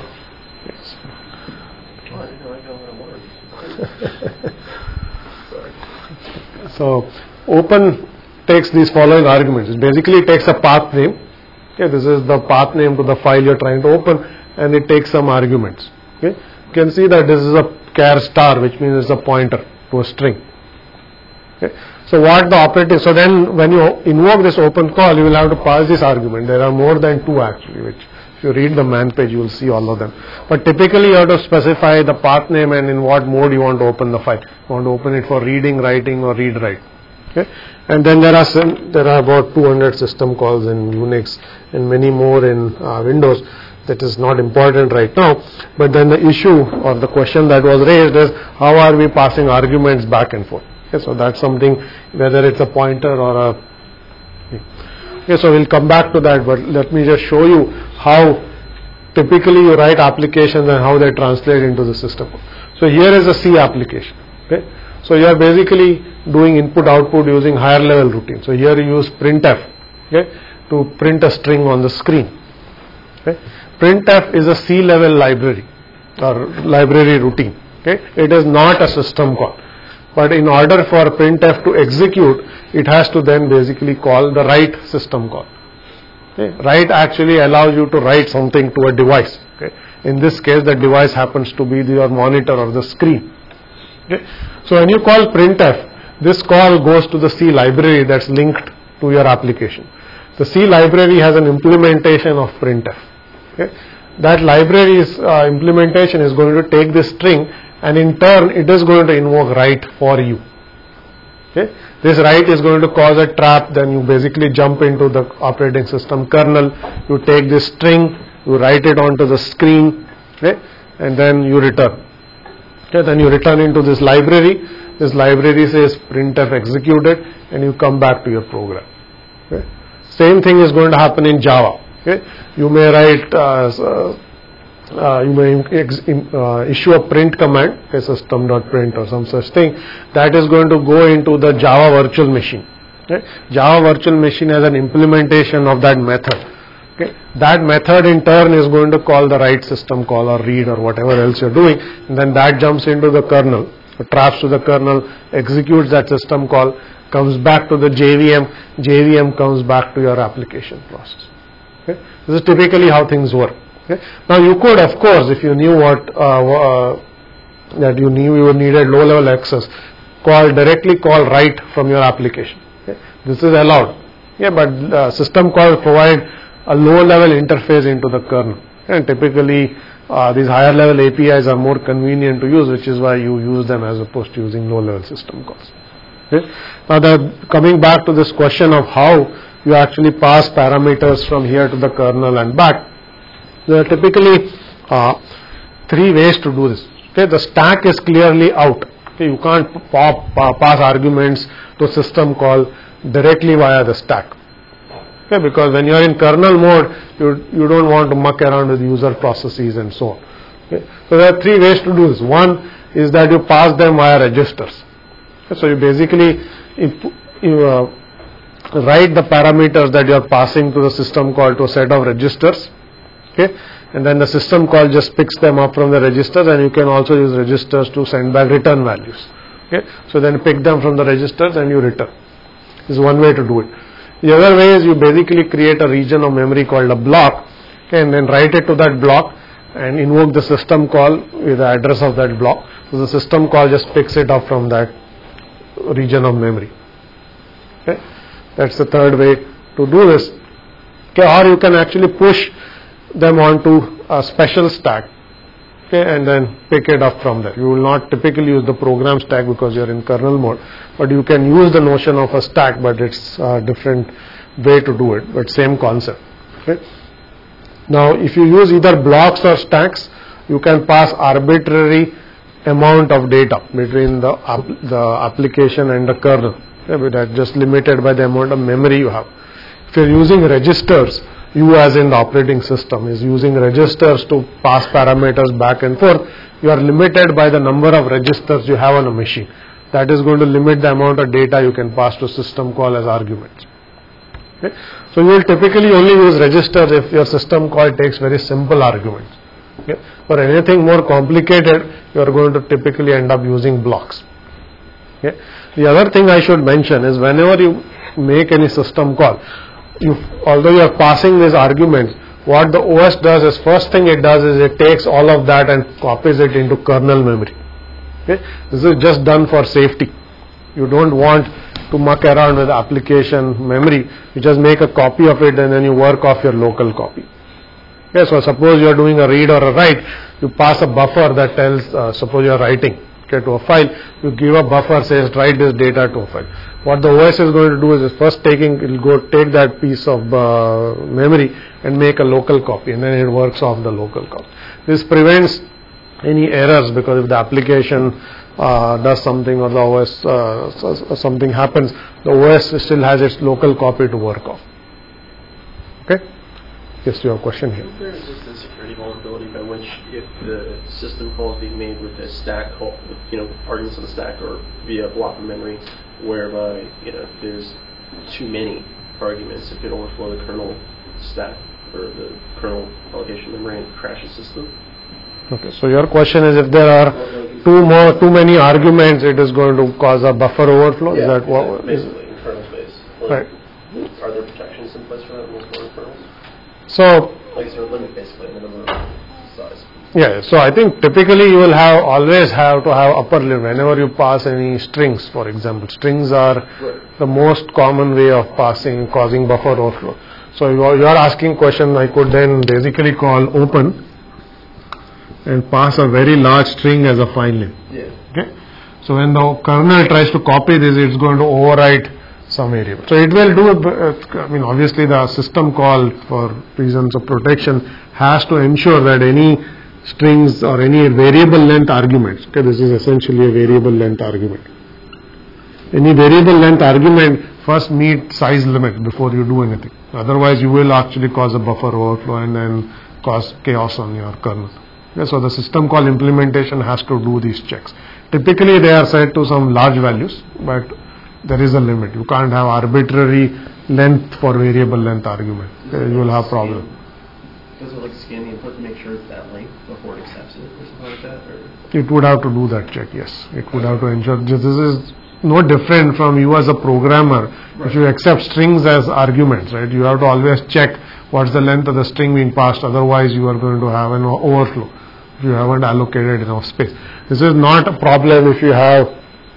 So open takes these following arguments. It basically takes a path name. Okay, this is the path name to the file you're trying to open, and it takes some arguments. Okay, you can see that this is a char star, which means it's a pointer to a string. Okay. So what the operating, so then when you invoke this open call, you will have to pass this argument. There are more than 2 actually, which if you read the man page, you will see all of them. But typically you have to specify the path name and in what mode you want to open the file. You want to open it for reading, writing, or read write. Okay. And then there are about 200 system calls in Unix and many more in Windows. That is not important right now. But then the issue or the question that was raised is how are we passing arguments back and forth? Okay, so that's something, whether it's a pointer or a. Okay, so we'll come back to that, but let me just show you how typically you write applications and how they translate into the system. So here is a C application. Okay, so you are basically doing input-output using higher level routine. So here you use printf, okay, to print a string on the screen. Okay, printf is a C level library or library routine. Okay, it is not a system call. But in order for printf to execute, it has to then basically call the write system call. Okay. Write actually allows you to write something to a device. Okay. In this case, the device happens to be your monitor or the screen. Okay. So when you call printf, this call goes to the C library that's linked to your application. The C library has an implementation of printf. Okay. That library's implementation is going to take this string, and in turn it is going to invoke write for you. Okay. This write is going to cause a trap, then you basically jump into the operating system kernel, you take this string, you write it onto the screen, okay, and then you return. Okay, then you return into this library says printf executed, and you come back to your program. Okay. Same thing is going to happen in Java. Okay. You may write you may issue a print command, a system.print or some such thing, that is going to go into the Java virtual machine. Okay. Java virtual machine has an implementation of that method. Okay. That method in turn is going to call the write system call or read or whatever else you're doing, and then that jumps into the kernel, traps to the kernel, executes that system call, comes back to the JVM comes back to your application process. Okay. This is typically how things work. Okay. Now you could, of course, if you knew that you needed low-level access, directly call write from your application. Okay. This is allowed. Yeah, but system calls provide a low-level interface into the kernel, and typically these higher-level APIs are more convenient to use, which is why you use them as opposed to using low-level system calls. Okay. Now, coming back to this question of how you actually pass parameters from here to the kernel and back, there are typically 3 ways to do this. Okay. The stack is clearly out. Okay. You can't pass arguments to system call directly via the stack. Okay. Because when you are in kernel mode, you don't want to muck around with user processes and so on. Okay. So there are 3 ways to do this. One is that you pass them via registers. Okay. So you basically write the parameters that you are passing to the system call to a set of registers. Okay. And then the system call just picks them up from the registers, and you can also use registers to send back return values. Okay. So then pick them from the registers and you return. This is one way to do it. The other way is you basically create a region of memory called a block, okay, and then write it to that block and invoke the system call with the address of that block. So the system call just picks it up from that region of memory. Okay. That's the third way to do this. Okay. Or you can actually push them onto a special stack, okay, and then pick it up from there. You will not typically use the program stack because you are in kernel mode, but you can use the notion of a stack, but it's a different way to do it, but same concept. Okay. Now, if you use either blocks or stacks, you can pass arbitrary amount of data between the application and the kernel. Okay, but that's just limited by the amount of memory you have. If you're using registers, you as in the operating system is using registers to pass parameters back and forth, you are limited by the number of registers you have on a machine. That is going to limit the amount of data you can pass to system call as arguments. Okay. So you will typically only use registers if your system call takes very simple arguments. Okay. For anything more complicated, you are going to typically end up using blocks. Okay. The other thing I should mention is whenever you make any system call, although you are passing these arguments, what the OS does is, first thing it does is it takes all of that and copies it into kernel memory. Okay. This is just done for safety. You don't want to muck around with application memory. You just make a copy of it and then you work off your local copy. Okay. So suppose you are doing a read or a write, you pass a buffer that tells, suppose you are writing, okay, to a file, you give a buffer, says write this data to a file. What the OS is going to do is first it will go take that piece of memory and make a local copy, and then it works off the local copy. This prevents any errors, because if the application does something or the OS something happens, the OS still has its local copy to work off. Okay. Yes, you have a question here. There is just a security vulnerability by which, if the system call is being made with a stack, arguments on the stack or via block of memory, whereby if there's too many arguments, it could overflow the kernel stack or the kernel allocation memory and crash the system. Okay, so your question is, if there are too many arguments, it is going to cause a buffer overflow? Yeah, is that what? basically in kernel space. Right. Are there protections in place for that in most modern kernels? So, Like, is there a limit basically in the number of size? yeah, so I think typically you will always have to have upper limit whenever you pass any strings, for example. Strings are the most common way of causing buffer overflow. So you are asking question, I could then basically call open and pass a very large string as a file name. Yeah. Okay. So when the kernel tries to copy this, it's going to overwrite some variable. So it will do, obviously the system call, for reasons of protection, has to ensure that any strings or any variable length arguments, okay, this is essentially a variable length argument. Any variable length argument first meet size limit before you do anything. Otherwise you will actually cause a buffer overflow and then cause chaos on your kernel. Okay, so the system call implementation has to do these checks. Typically they are set to some large values, but there is a limit. You can't have arbitrary length for variable length argument. Okay, you will have problem. Does it scan the input to make sure it's that length before it accepts it or something like that? Or? It would have to do that check, yes. It would have to ensure. This is no different from you as a programmer. Right. If you accept strings as arguments, right, you have to always check what's the length of the string being passed. Otherwise you are going to have an overflow if you haven't allocated enough space. This is not a problem if you have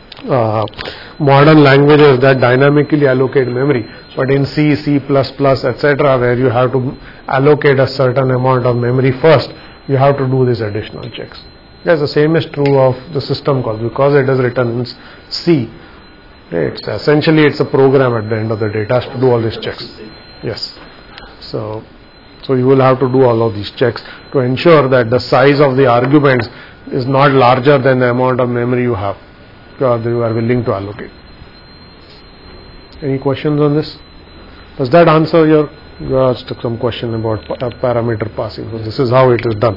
modern languages that dynamically allocate memory, but in C, C++, etc., where you have to allocate a certain amount of memory first, you have to do these additional checks. Yes, the same is true of the system call. Because it is written in C, It's essentially it's a program at the end of the day. It has to do all these checks. Yes. So you will have to do all of these checks to ensure that the size of the arguments is not larger than the amount of memory you have or you are willing to allocate. Any questions on this? Does that answer you asked some question about parameter passing? So this is how it is done.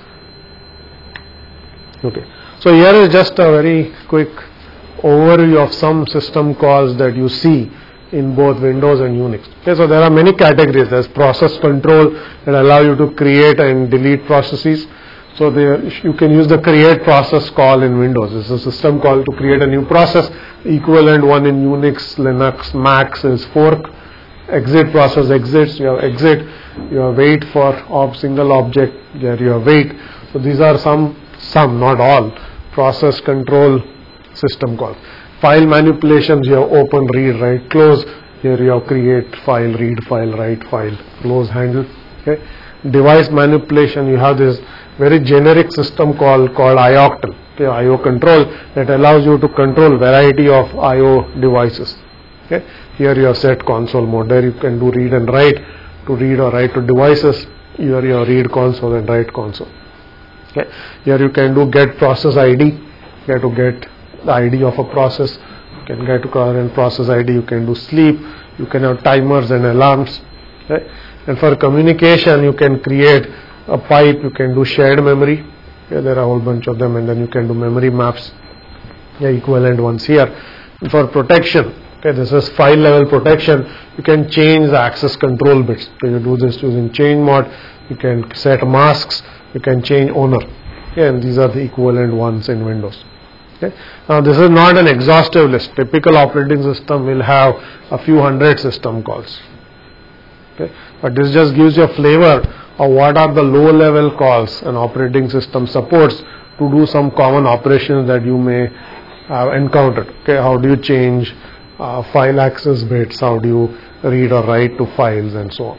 Okay. So here is just a very quick overview of some system calls that you see in both Windows and Unix. Okay, so there are many categories. There's process control that allow you to create and delete processes. So you can use the create process call in Windows. It's a system call to create a new process. Equivalent one in Unix, Linux, Macs is fork. Exit process exits. You have exit. You have wait for single object. There you have wait. So these are some, not all, process control system calls. File manipulations, you have open, read, write, close. Here you have create, file, read, file, write, file, close handle. Okay. Device manipulation, you have this very generic system call called IOCTL, okay, IO control, that allows you to control variety of IO devices. Okay. Here you have set console mode. There you can do read and write, to read or write to devices. Here you have read console and write console. Okay. Here you can do get process ID. You have to get the ID of a process. You can get to current process ID. You can do sleep. You can have timers and alarms. Okay. And for communication, you can create a pipe. You can do shared memory. Okay. There are a whole bunch of them, and then you can do memory maps. Equivalent ones here. And for protection, okay, this is file level protection. You can change the access control bits. So you do this using change mod. You can set masks. You can change owner. Okay. And these are the equivalent ones in Windows. Okay. Now this is not an exhaustive list. Typical operating system will have a few hundred system calls. Okay. But this just gives you a flavor of what are the low level calls an operating system supports to do some common operations that you may have encountered. Okay. How do you change file access bits? How do you read or write to files and so on?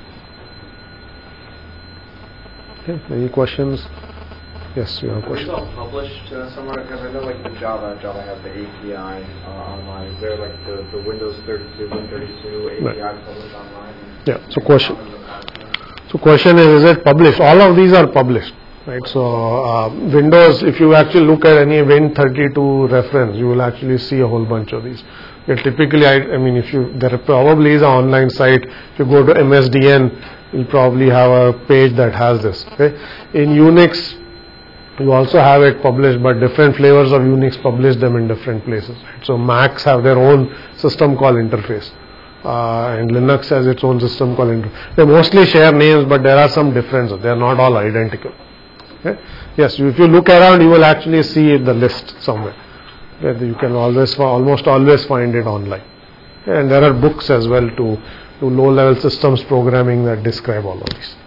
Okay. Any questions? Yes, you have a question. Is it all published somewhere? Because I know like the Java has the API online. Is there like the Windows 32, Win32 API right. Published online? Yeah. So question is it published? All of these are published, right? So Windows, if you actually look at any Win32 reference, you will actually see a whole bunch of these. Typically, I mean, there probably is an online site. If you go to MSDN, you'll probably have a page that has this. Okay? In Unix, you also have it published, but different flavors of Unix publish them in different places. Right? So Macs have their own system call interface, and Linux has its own system call interface. They mostly share names, but there are some differences. They are not all identical. Okay? Yes, if you look around, you will actually see the list somewhere. Okay? You can almost always find it online. Okay? And there are books as well to low-level systems programming that describe all of these.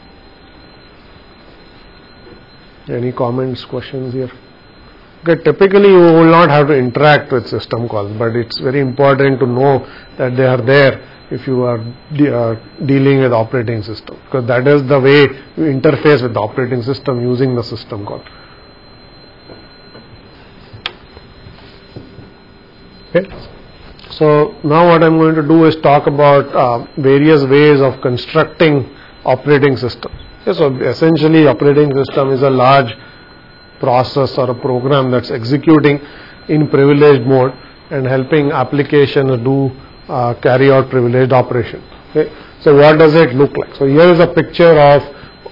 Any comments, questions here? Okay, typically you will not have to interact with system calls, but it's very important to know that they are there if you are dealing with operating system, because that is the way you interface with the operating system using the system call. Okay. So now what I'm going to do is talk about various ways of constructing operating systems. Okay, so essentially operating system is a large process or a program that's executing in privileged mode and helping applications carry out privileged operations. Okay. So what does it look like? So here is a picture of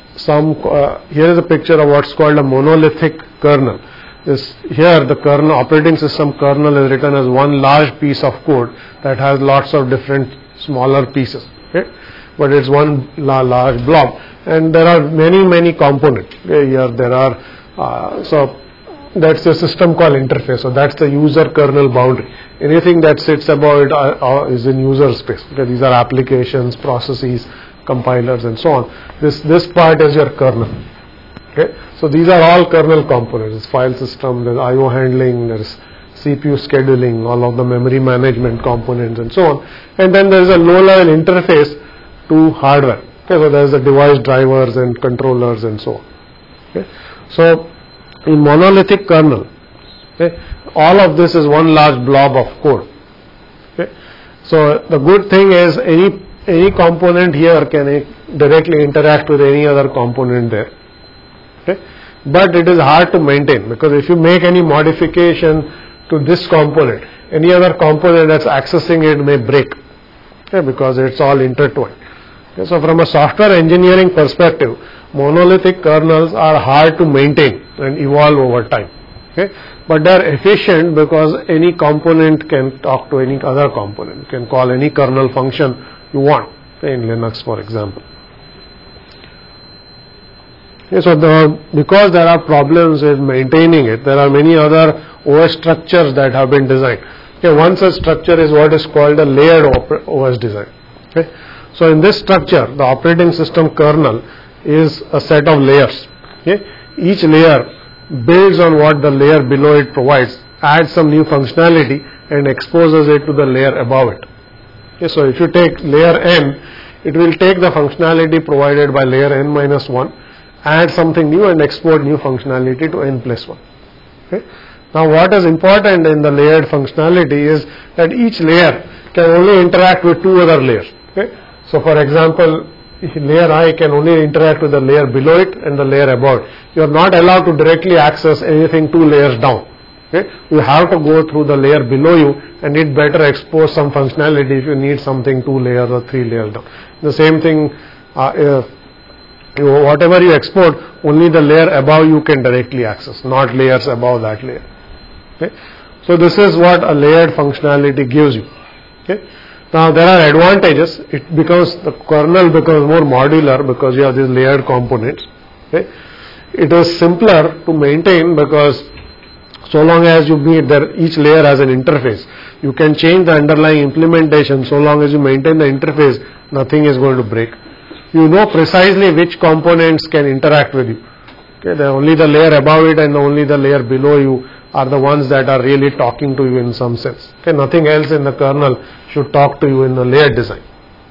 what's called a monolithic kernel. Here the kernel, operating system kernel, is written as one large piece of code that has lots of different smaller pieces. Okay. But it's one large blob, and there are many components. Okay. Here there are so that's the system call interface. So that's the user kernel boundary. Anything that sits above it is in user space. Okay. These are applications, processes, compilers, and so on. This part is your kernel. Okay. So these are all kernel components. There's file system, there's I/O handling, there's CPU scheduling, all of the memory management components, and so on. And then there is a low-level interface to hardware. Okay. So there's the device drivers and controllers and so on. Okay. So in monolithic kernel, okay, all of this is one large blob of code. Okay. So the good thing is any component here can directly interact with any other component there. Okay. But it is hard to maintain, because if you make any modification to this component, any other component that's accessing it may break, okay, because it's all intertwined. Okay. So from a software engineering perspective, monolithic kernels are hard to maintain and evolve over time. Okay. But they are efficient because any component can talk to any other component. You can call any kernel function you want, okay, in Linux, for example. Okay, so because there are problems with maintaining it, there are many other OS structures that have been designed. Okay, one such structure is what is called a layered OS design. Okay. So in this structure, the operating system kernel is a set of layers. Okay. Each layer builds on what the layer below it provides, adds some new functionality and exposes it to the layer above it. Okay, so if you take layer n, it will take the functionality provided by layer n-1, add something new and export new functionality to n+1. Okay. Now what is important in the layered functionality is that each layer can only interact with two other layers. Okay. So for example, layer I can only interact with the layer below it and the layer above it. You are not allowed to directly access anything two layers down. Okay. You have to go through the layer below you, and it better expose some functionality if you need something 2 layers or 3 layers down. The same thing, whatever you export, only the layer above you can directly access, not layers above that layer. Okay. So this is what a layered functionality gives you. Okay. Now there are advantages. The kernel becomes more modular because you have these layered components. Okay. It is simpler to maintain because so long as you meet there, each layer has an interface. You can change the underlying implementation. So long as you maintain the interface, nothing is going to break. You know precisely which components can interact with you. Okay, only the layer above it and only the layer below you are the ones that are really talking to you in some sense. Okay, nothing else in the kernel should talk to you in the layer design.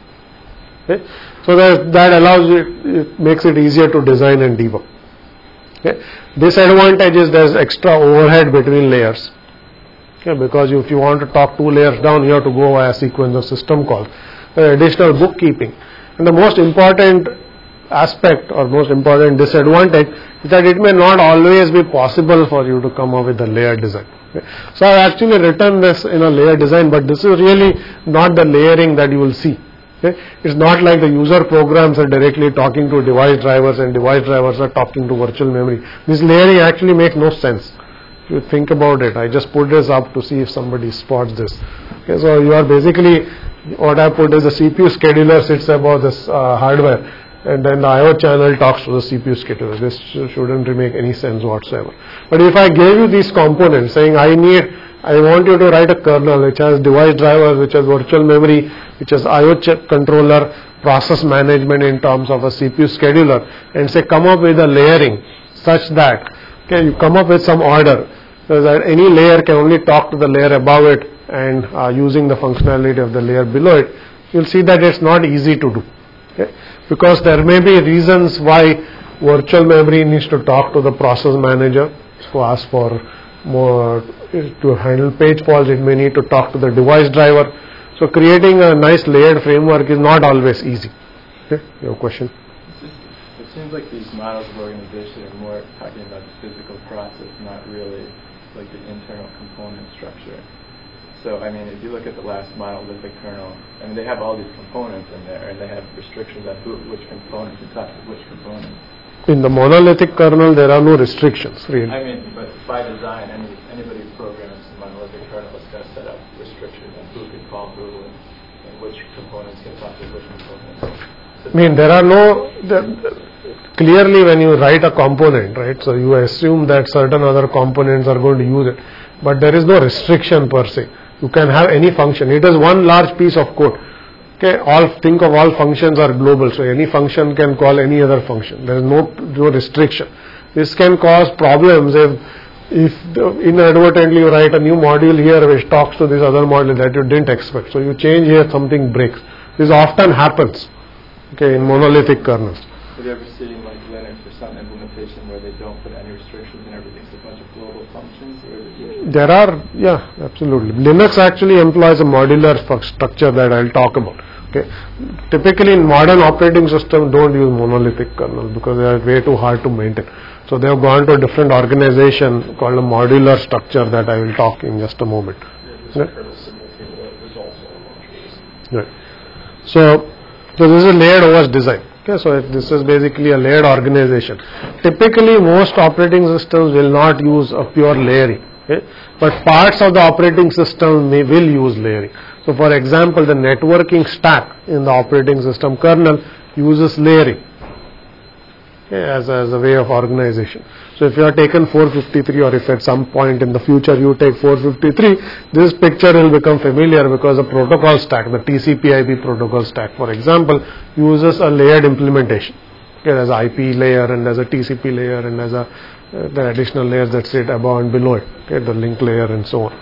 Okay, so that allows it makes it easier to design and debug. Okay. Disadvantage is there is extra overhead between layers. Okay, because if you want to talk 2 layers down, you have to go via a sequence of system calls. Additional bookkeeping. And the most important aspect or most important disadvantage is that it may not always be possible for you to come up with a layer design. Okay. So I have actually written this in a layer design, but this is really not the layering that you will see. Okay. It's not like the user programs are directly talking to device drivers and device drivers are talking to virtual memory. This layering actually makes no sense. If you think about it, I just put this up to see if somebody spots this. Okay, so you are basically, what I put is the CPU scheduler sits above this hardware, and then the I/O channel talks to the CPU scheduler. This shouldn't make any sense whatsoever. But if I gave you these components saying I want you to write a kernel which has device drivers, which has virtual memory, which has I/O controller, process management in terms of a CPU scheduler, and say come up with a layering such that you come up with some order so that any layer can only talk to the layer above it and using the functionality of the layer below it, you'll see that it's not easy to do. Okay? Because there may be reasons why virtual memory needs to talk to the process manager to ask for more, to handle page faults, it may need to talk to the device driver. So creating a nice layered framework is not always easy. Okay? Your question? It seems like these models of organization are more talking about the physical process, not really like the internal component structure. So, I mean, if you look at the last monolithic kernel, I mean, they have all these components in there, and they have restrictions on which component can talk to which component. In the monolithic kernel, there are no restrictions, really. I mean, but by design, anybody who programs a monolithic kernel is going to set up restrictions on who can call who and which components can talk to which components. So I mean, there are no... Clearly, when you write a component, right, so you assume that certain other components are going to use it, but there is no restriction per se. You can have any function. It is one large piece of code. Okay, think of all functions are global, so any function can call any other function. There is no restriction. This can cause problems if inadvertently you write a new module here which talks to this other module that you didn't expect. So you change here, something breaks. This often happens, okay, in monolithic kernels. Have you ever seen like Linux or some implementation where they don't put any restrictions and everything's a bunch of global functions? Or is it usually There are, yeah, absolutely. Linux actually employs a modular structure that I'll talk about. Okay. Typically in modern operating systems don't use monolithic kernel because they are way too hard to maintain. So they have gone to a different organization called a modular structure that I will talk in just a moment. Yeah. Right. So this is a layered OS design. Okay, so this is basically a layered organization. Typically, most operating systems will not use a pure layering, okay? But parts of the operating system will use layering. So, for example, the networking stack in the operating system kernel uses layering, okay, as a way of organization. So, if you have taken 453 or if at some point in the future you take 453, this picture will become familiar because the protocol stack, the TCP/IP protocol stack, for example, uses a layered implementation. Okay, there's an IP layer and there's a TCP layer and there's the additional layers that sit above and below it, okay, the link layer and so on.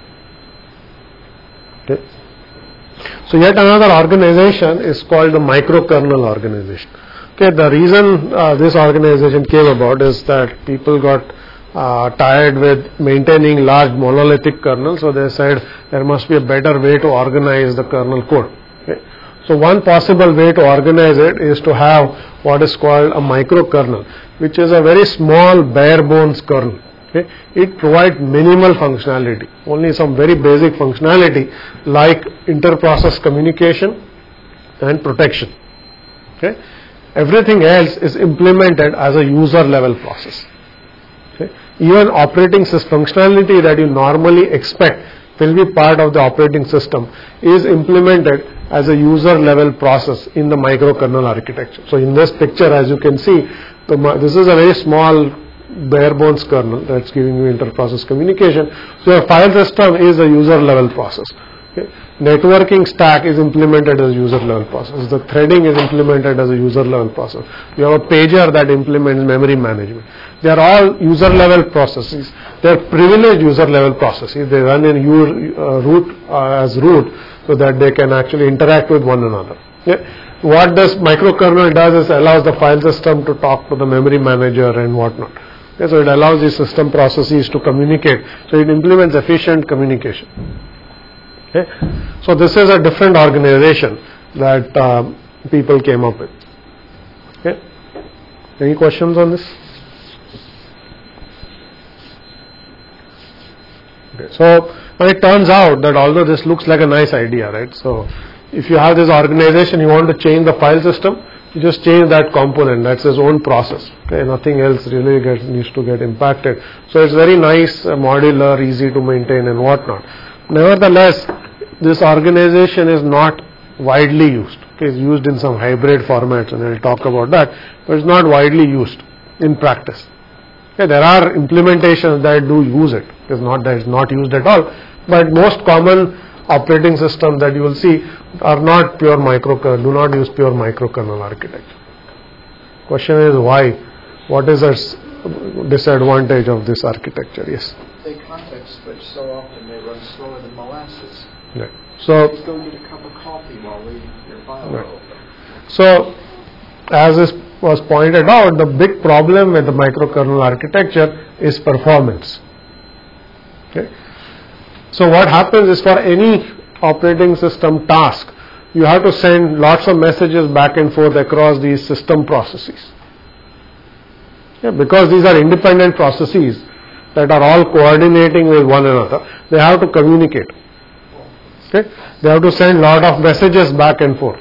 Okay. So yet another organization is called the microkernel organization. Okay, the reason this organization came about is that people got tired with maintaining large monolithic kernels, so they said there must be a better way to organize the kernel code. Okay. So one possible way to organize it is to have what is called a microkernel, which is a very small bare bones kernel. Okay. It provides minimal functionality, only some very basic functionality like inter-process communication and protection. Okay. Everything else is implemented as a user level process. Okay. Even operating system functionality that you normally expect will be part of the operating system is implemented as a user level process in the microkernel architecture. So in this picture, as you can see, this is a very small bare bones kernel that's giving you inter-process communication. So a file system is a user level process. Okay. Networking stack is implemented as a user level process. The threading is implemented as a user level process. You have a pager that implements memory management. They are all user level processes. They are privileged user level processes. They run in root as root so that they can actually interact with one another. Okay. What this microkernel does is allows the file system to talk to the memory manager and whatnot. Okay. So it allows these system processes to communicate. So it implements efficient communication. Okay. So this is a different organization that people came up with. Okay. Any questions on this? Okay. So it turns out that although this looks like a nice idea, right? So if you have this organization, you want to change the file system, you just change that component. That's its own process. Okay. Nothing else really needs to get impacted. So it's very nice, modular, easy to maintain and whatnot. Nevertheless, this organization is not widely used. Okay, it's used in some hybrid formats, and I'll talk about that, but it's not widely used in practice. Okay, there are implementations that do use it. It's not that it's not used at all, but most common operating systems that you will see are not pure microkernel, do not use pure microkernel architecture. Question is why? What is the disadvantage of this architecture? Yes? They context switch so often they run slower than molasses. Right. So just go get a cup of coffee while waiting for your file to open. So as this was pointed out, the big problem with the microkernel architecture is performance. Okay. So what happens is for any operating system task, you have to send lots of messages back and forth across these system processes. Yeah, because these are independent processes that are all coordinating with one another, they have to communicate. Okay. They have to send lot of messages back and forth.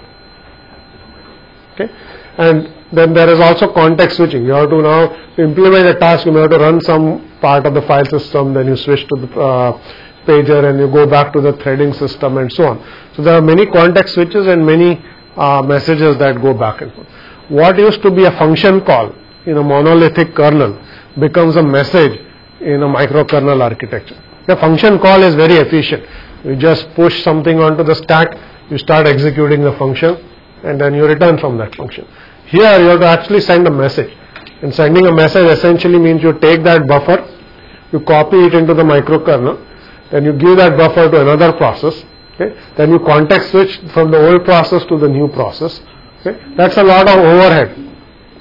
Okay. And then there is also context switching. You have to now implement a task, you have to run some part of the file system, then you switch to the pager and you go back to the threading system and so on. So there are many context switches and many messages that go back and forth. What used to be a function call in a monolithic kernel becomes a message in a microkernel architecture. The function call is very efficient. You just push something onto the stack, you start executing the function, and then you return from that function. Here you have to actually send a message. And sending a message essentially means you take that buffer, you copy it into the microkernel, then you give that buffer to another process, okay? Then you context switch from the old process to the new process. Okay? That's a lot of overhead.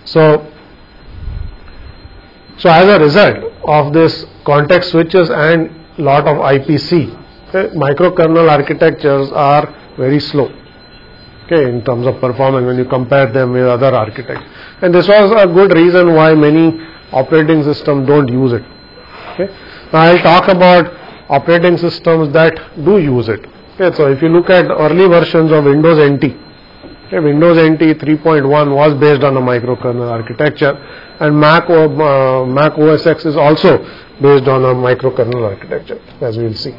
So as a result of this context switches and lot of IPC, microkernel architectures are very slow, in terms of performance when you compare them with other architectures. And this was a good reason why many operating systems don't use it. Now I'll talk about operating systems that do use it. So if you look at early versions of Windows NT, Windows NT 3.1 was based on a microkernel architecture, and Mac OS X is also based on a microkernel architecture, as we will see.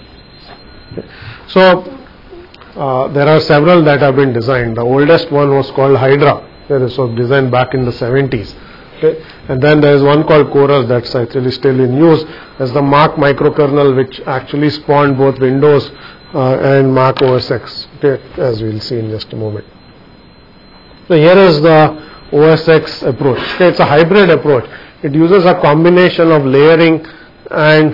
So there are several that have been designed. The oldest one was called Hydra. This was designed back in the 70s. And then there is one called Chorus that's actually still in use as the Mac microkernel, which actually spawned both Windows and Mac OS X, as we will see in just a moment. So here is the OS X approach. It's a hybrid approach. It uses a combination of layering and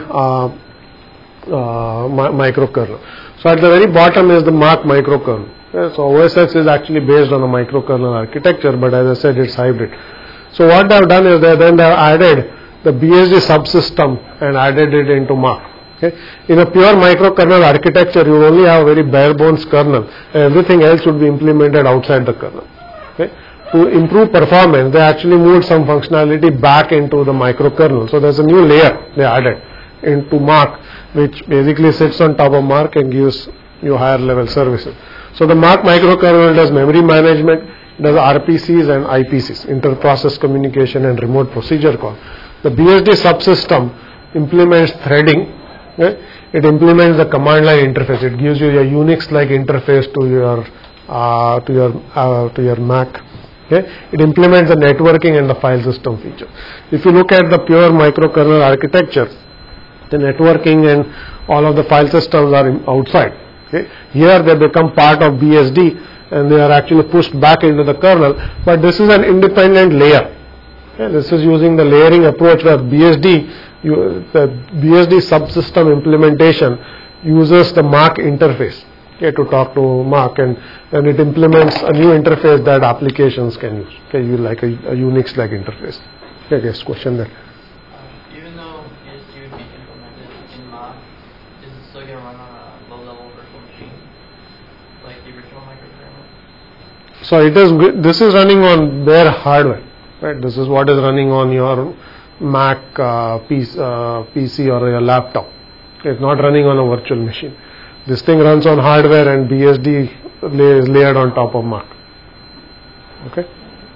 microkernel. So at the very bottom is the Mac microkernel. So OS X is actually based on a microkernel architecture, but as I said, it's hybrid. So what they have done is they have added the BSD subsystem and added it into Mac. In a pure microkernel architecture, you only have a very bare bones kernel, and everything else would be implemented outside the kernel. To improve performance, they actually moved some functionality back into the microkernel. So there's a new layer they added into Mac, which basically sits on top of Mac and gives you higher level services. So the Mac microkernel does memory management, does RPCs and IPCs, inter-process communication and remote procedure call. The BSD subsystem implements threading. It implements the command line interface. It gives you a Unix-like interface to your Mac. It implements the networking and the file system feature. If you look at the pure microkernel architecture, the networking and all of the file systems are outside. Here they become part of BSD and they are actually pushed back into the kernel, but this is an independent layer. This is using the layering approach where the BSD subsystem implementation uses the Mac interface to talk to Mac, and it implements a new interface that applications can use. You like a Unix-like interface. Yes, question there. Even though BSD would be implemented in Mac, is it still going to run on a low-level virtual machine, like the original microkernel? So it is. This is running on bare hardware, right? This is what is running on your Mac PC or your laptop. It's not running on a virtual machine. This thing runs on hardware and BSD is layered on top of Mac. Okay.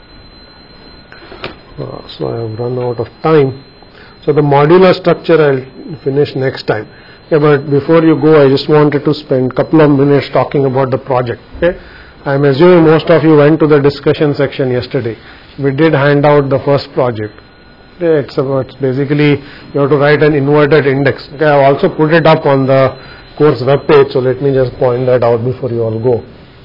So I have run out of time. So the modular structure I'll finish next time. But before you go, I just wanted to spend a couple of minutes talking about the project. I'm assuming most of you went to the discussion section yesterday. We did hand out the first project. It's basically you have to write an inverted index. I have also put it up on the course web page, so let me just point that out before you all go.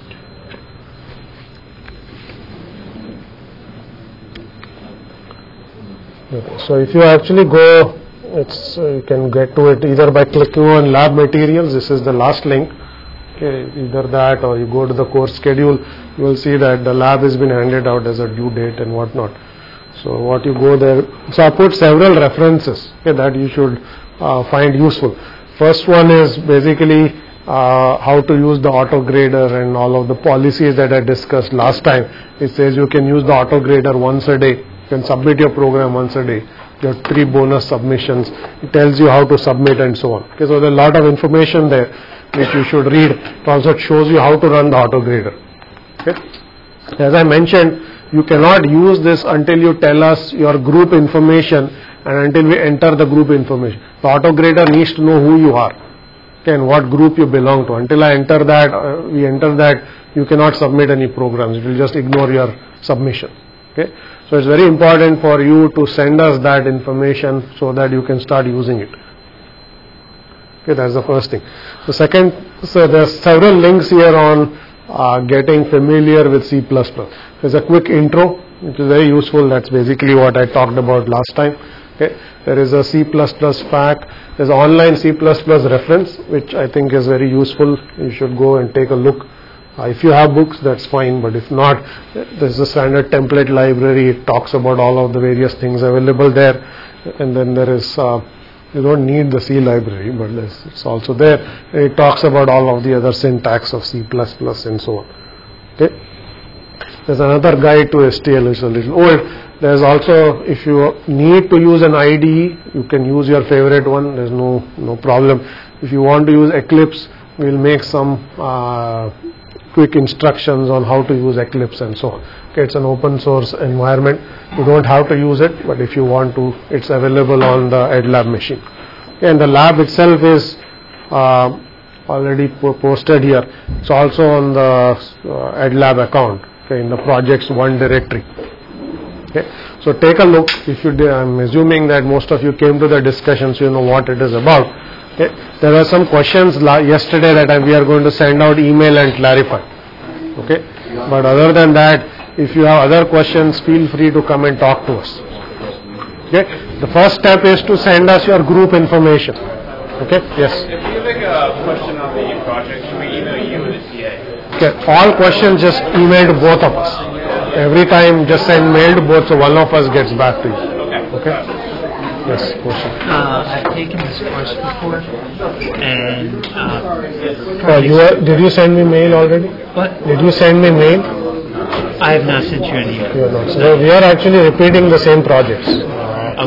Okay, so if you actually go, you can get to it either by clicking on lab materials. This is the last link. Either that or you go to the course schedule, you will see that the lab has been handed out as a due date and whatnot. So what you go there, so I put several references that you should find useful. First one is basically how to use the auto grader and all of the policies that I discussed last time. It says you can use the auto grader once a day. You can submit your program once a day. You have 3 bonus submissions. It tells you how to submit and so on. Okay, so there's a lot of information there which you should read. It also shows you how to run the auto grader. Okay. As I mentioned, you cannot use this until you tell us your group information and until we enter the group information. The auto grader needs to know who you are, okay, and what group you belong to. Until I enter that, we enter that, you cannot submit any programs. It will just ignore your submission. Okay, so it's very important for you to send us that information so that you can start using it. Okay, that's the first thing. The second, so there's several links here on getting familiar with C++. There's a quick intro, which is very useful. That's basically what I talked about last time. Okay. There is a C++ FAQ. There's an online C++ reference, which I think is very useful. You should go and take a look If you have books, that's fine, but if not, there's a standard template library. It talks about all of the various things available there, and then there is, you don't need the C library, but it's also there. It talks about all of the other syntax of C++ and so on. Okay. There's another guide to STL, which is a little old. There's also, if you need to use an IDE, you can use your favorite one. There's no problem. If you want to use Eclipse, we'll make some quick instructions on how to use Eclipse and so on. Okay, it's an open source environment. You don't have to use it, but if you want to, it's available on the EdLab machine. Okay, and the lab itself is already posted here. It's also on the EdLab account, okay, in the projects one directory. Okay, so take a look. If you, I'm assuming that most of you came to the discussions, you know what it is about. Okay. There were some questions yesterday that we are going to send out email and clarify. Okay, but other than that, if you have other questions, feel free to come and talk to us. Okay, the first step is to send us your group information. Okay, yes. If you make a question on the project, should we email you and the TA? Okay, all questions just email to both of us. Every time, just send mail to both, so one of us gets back to you. Okay. Yes, question. I've taken this course before, and did you send me mail already? What? Did you send me mail? I have not sent you any. You are not. So we are actually repeating the same projects.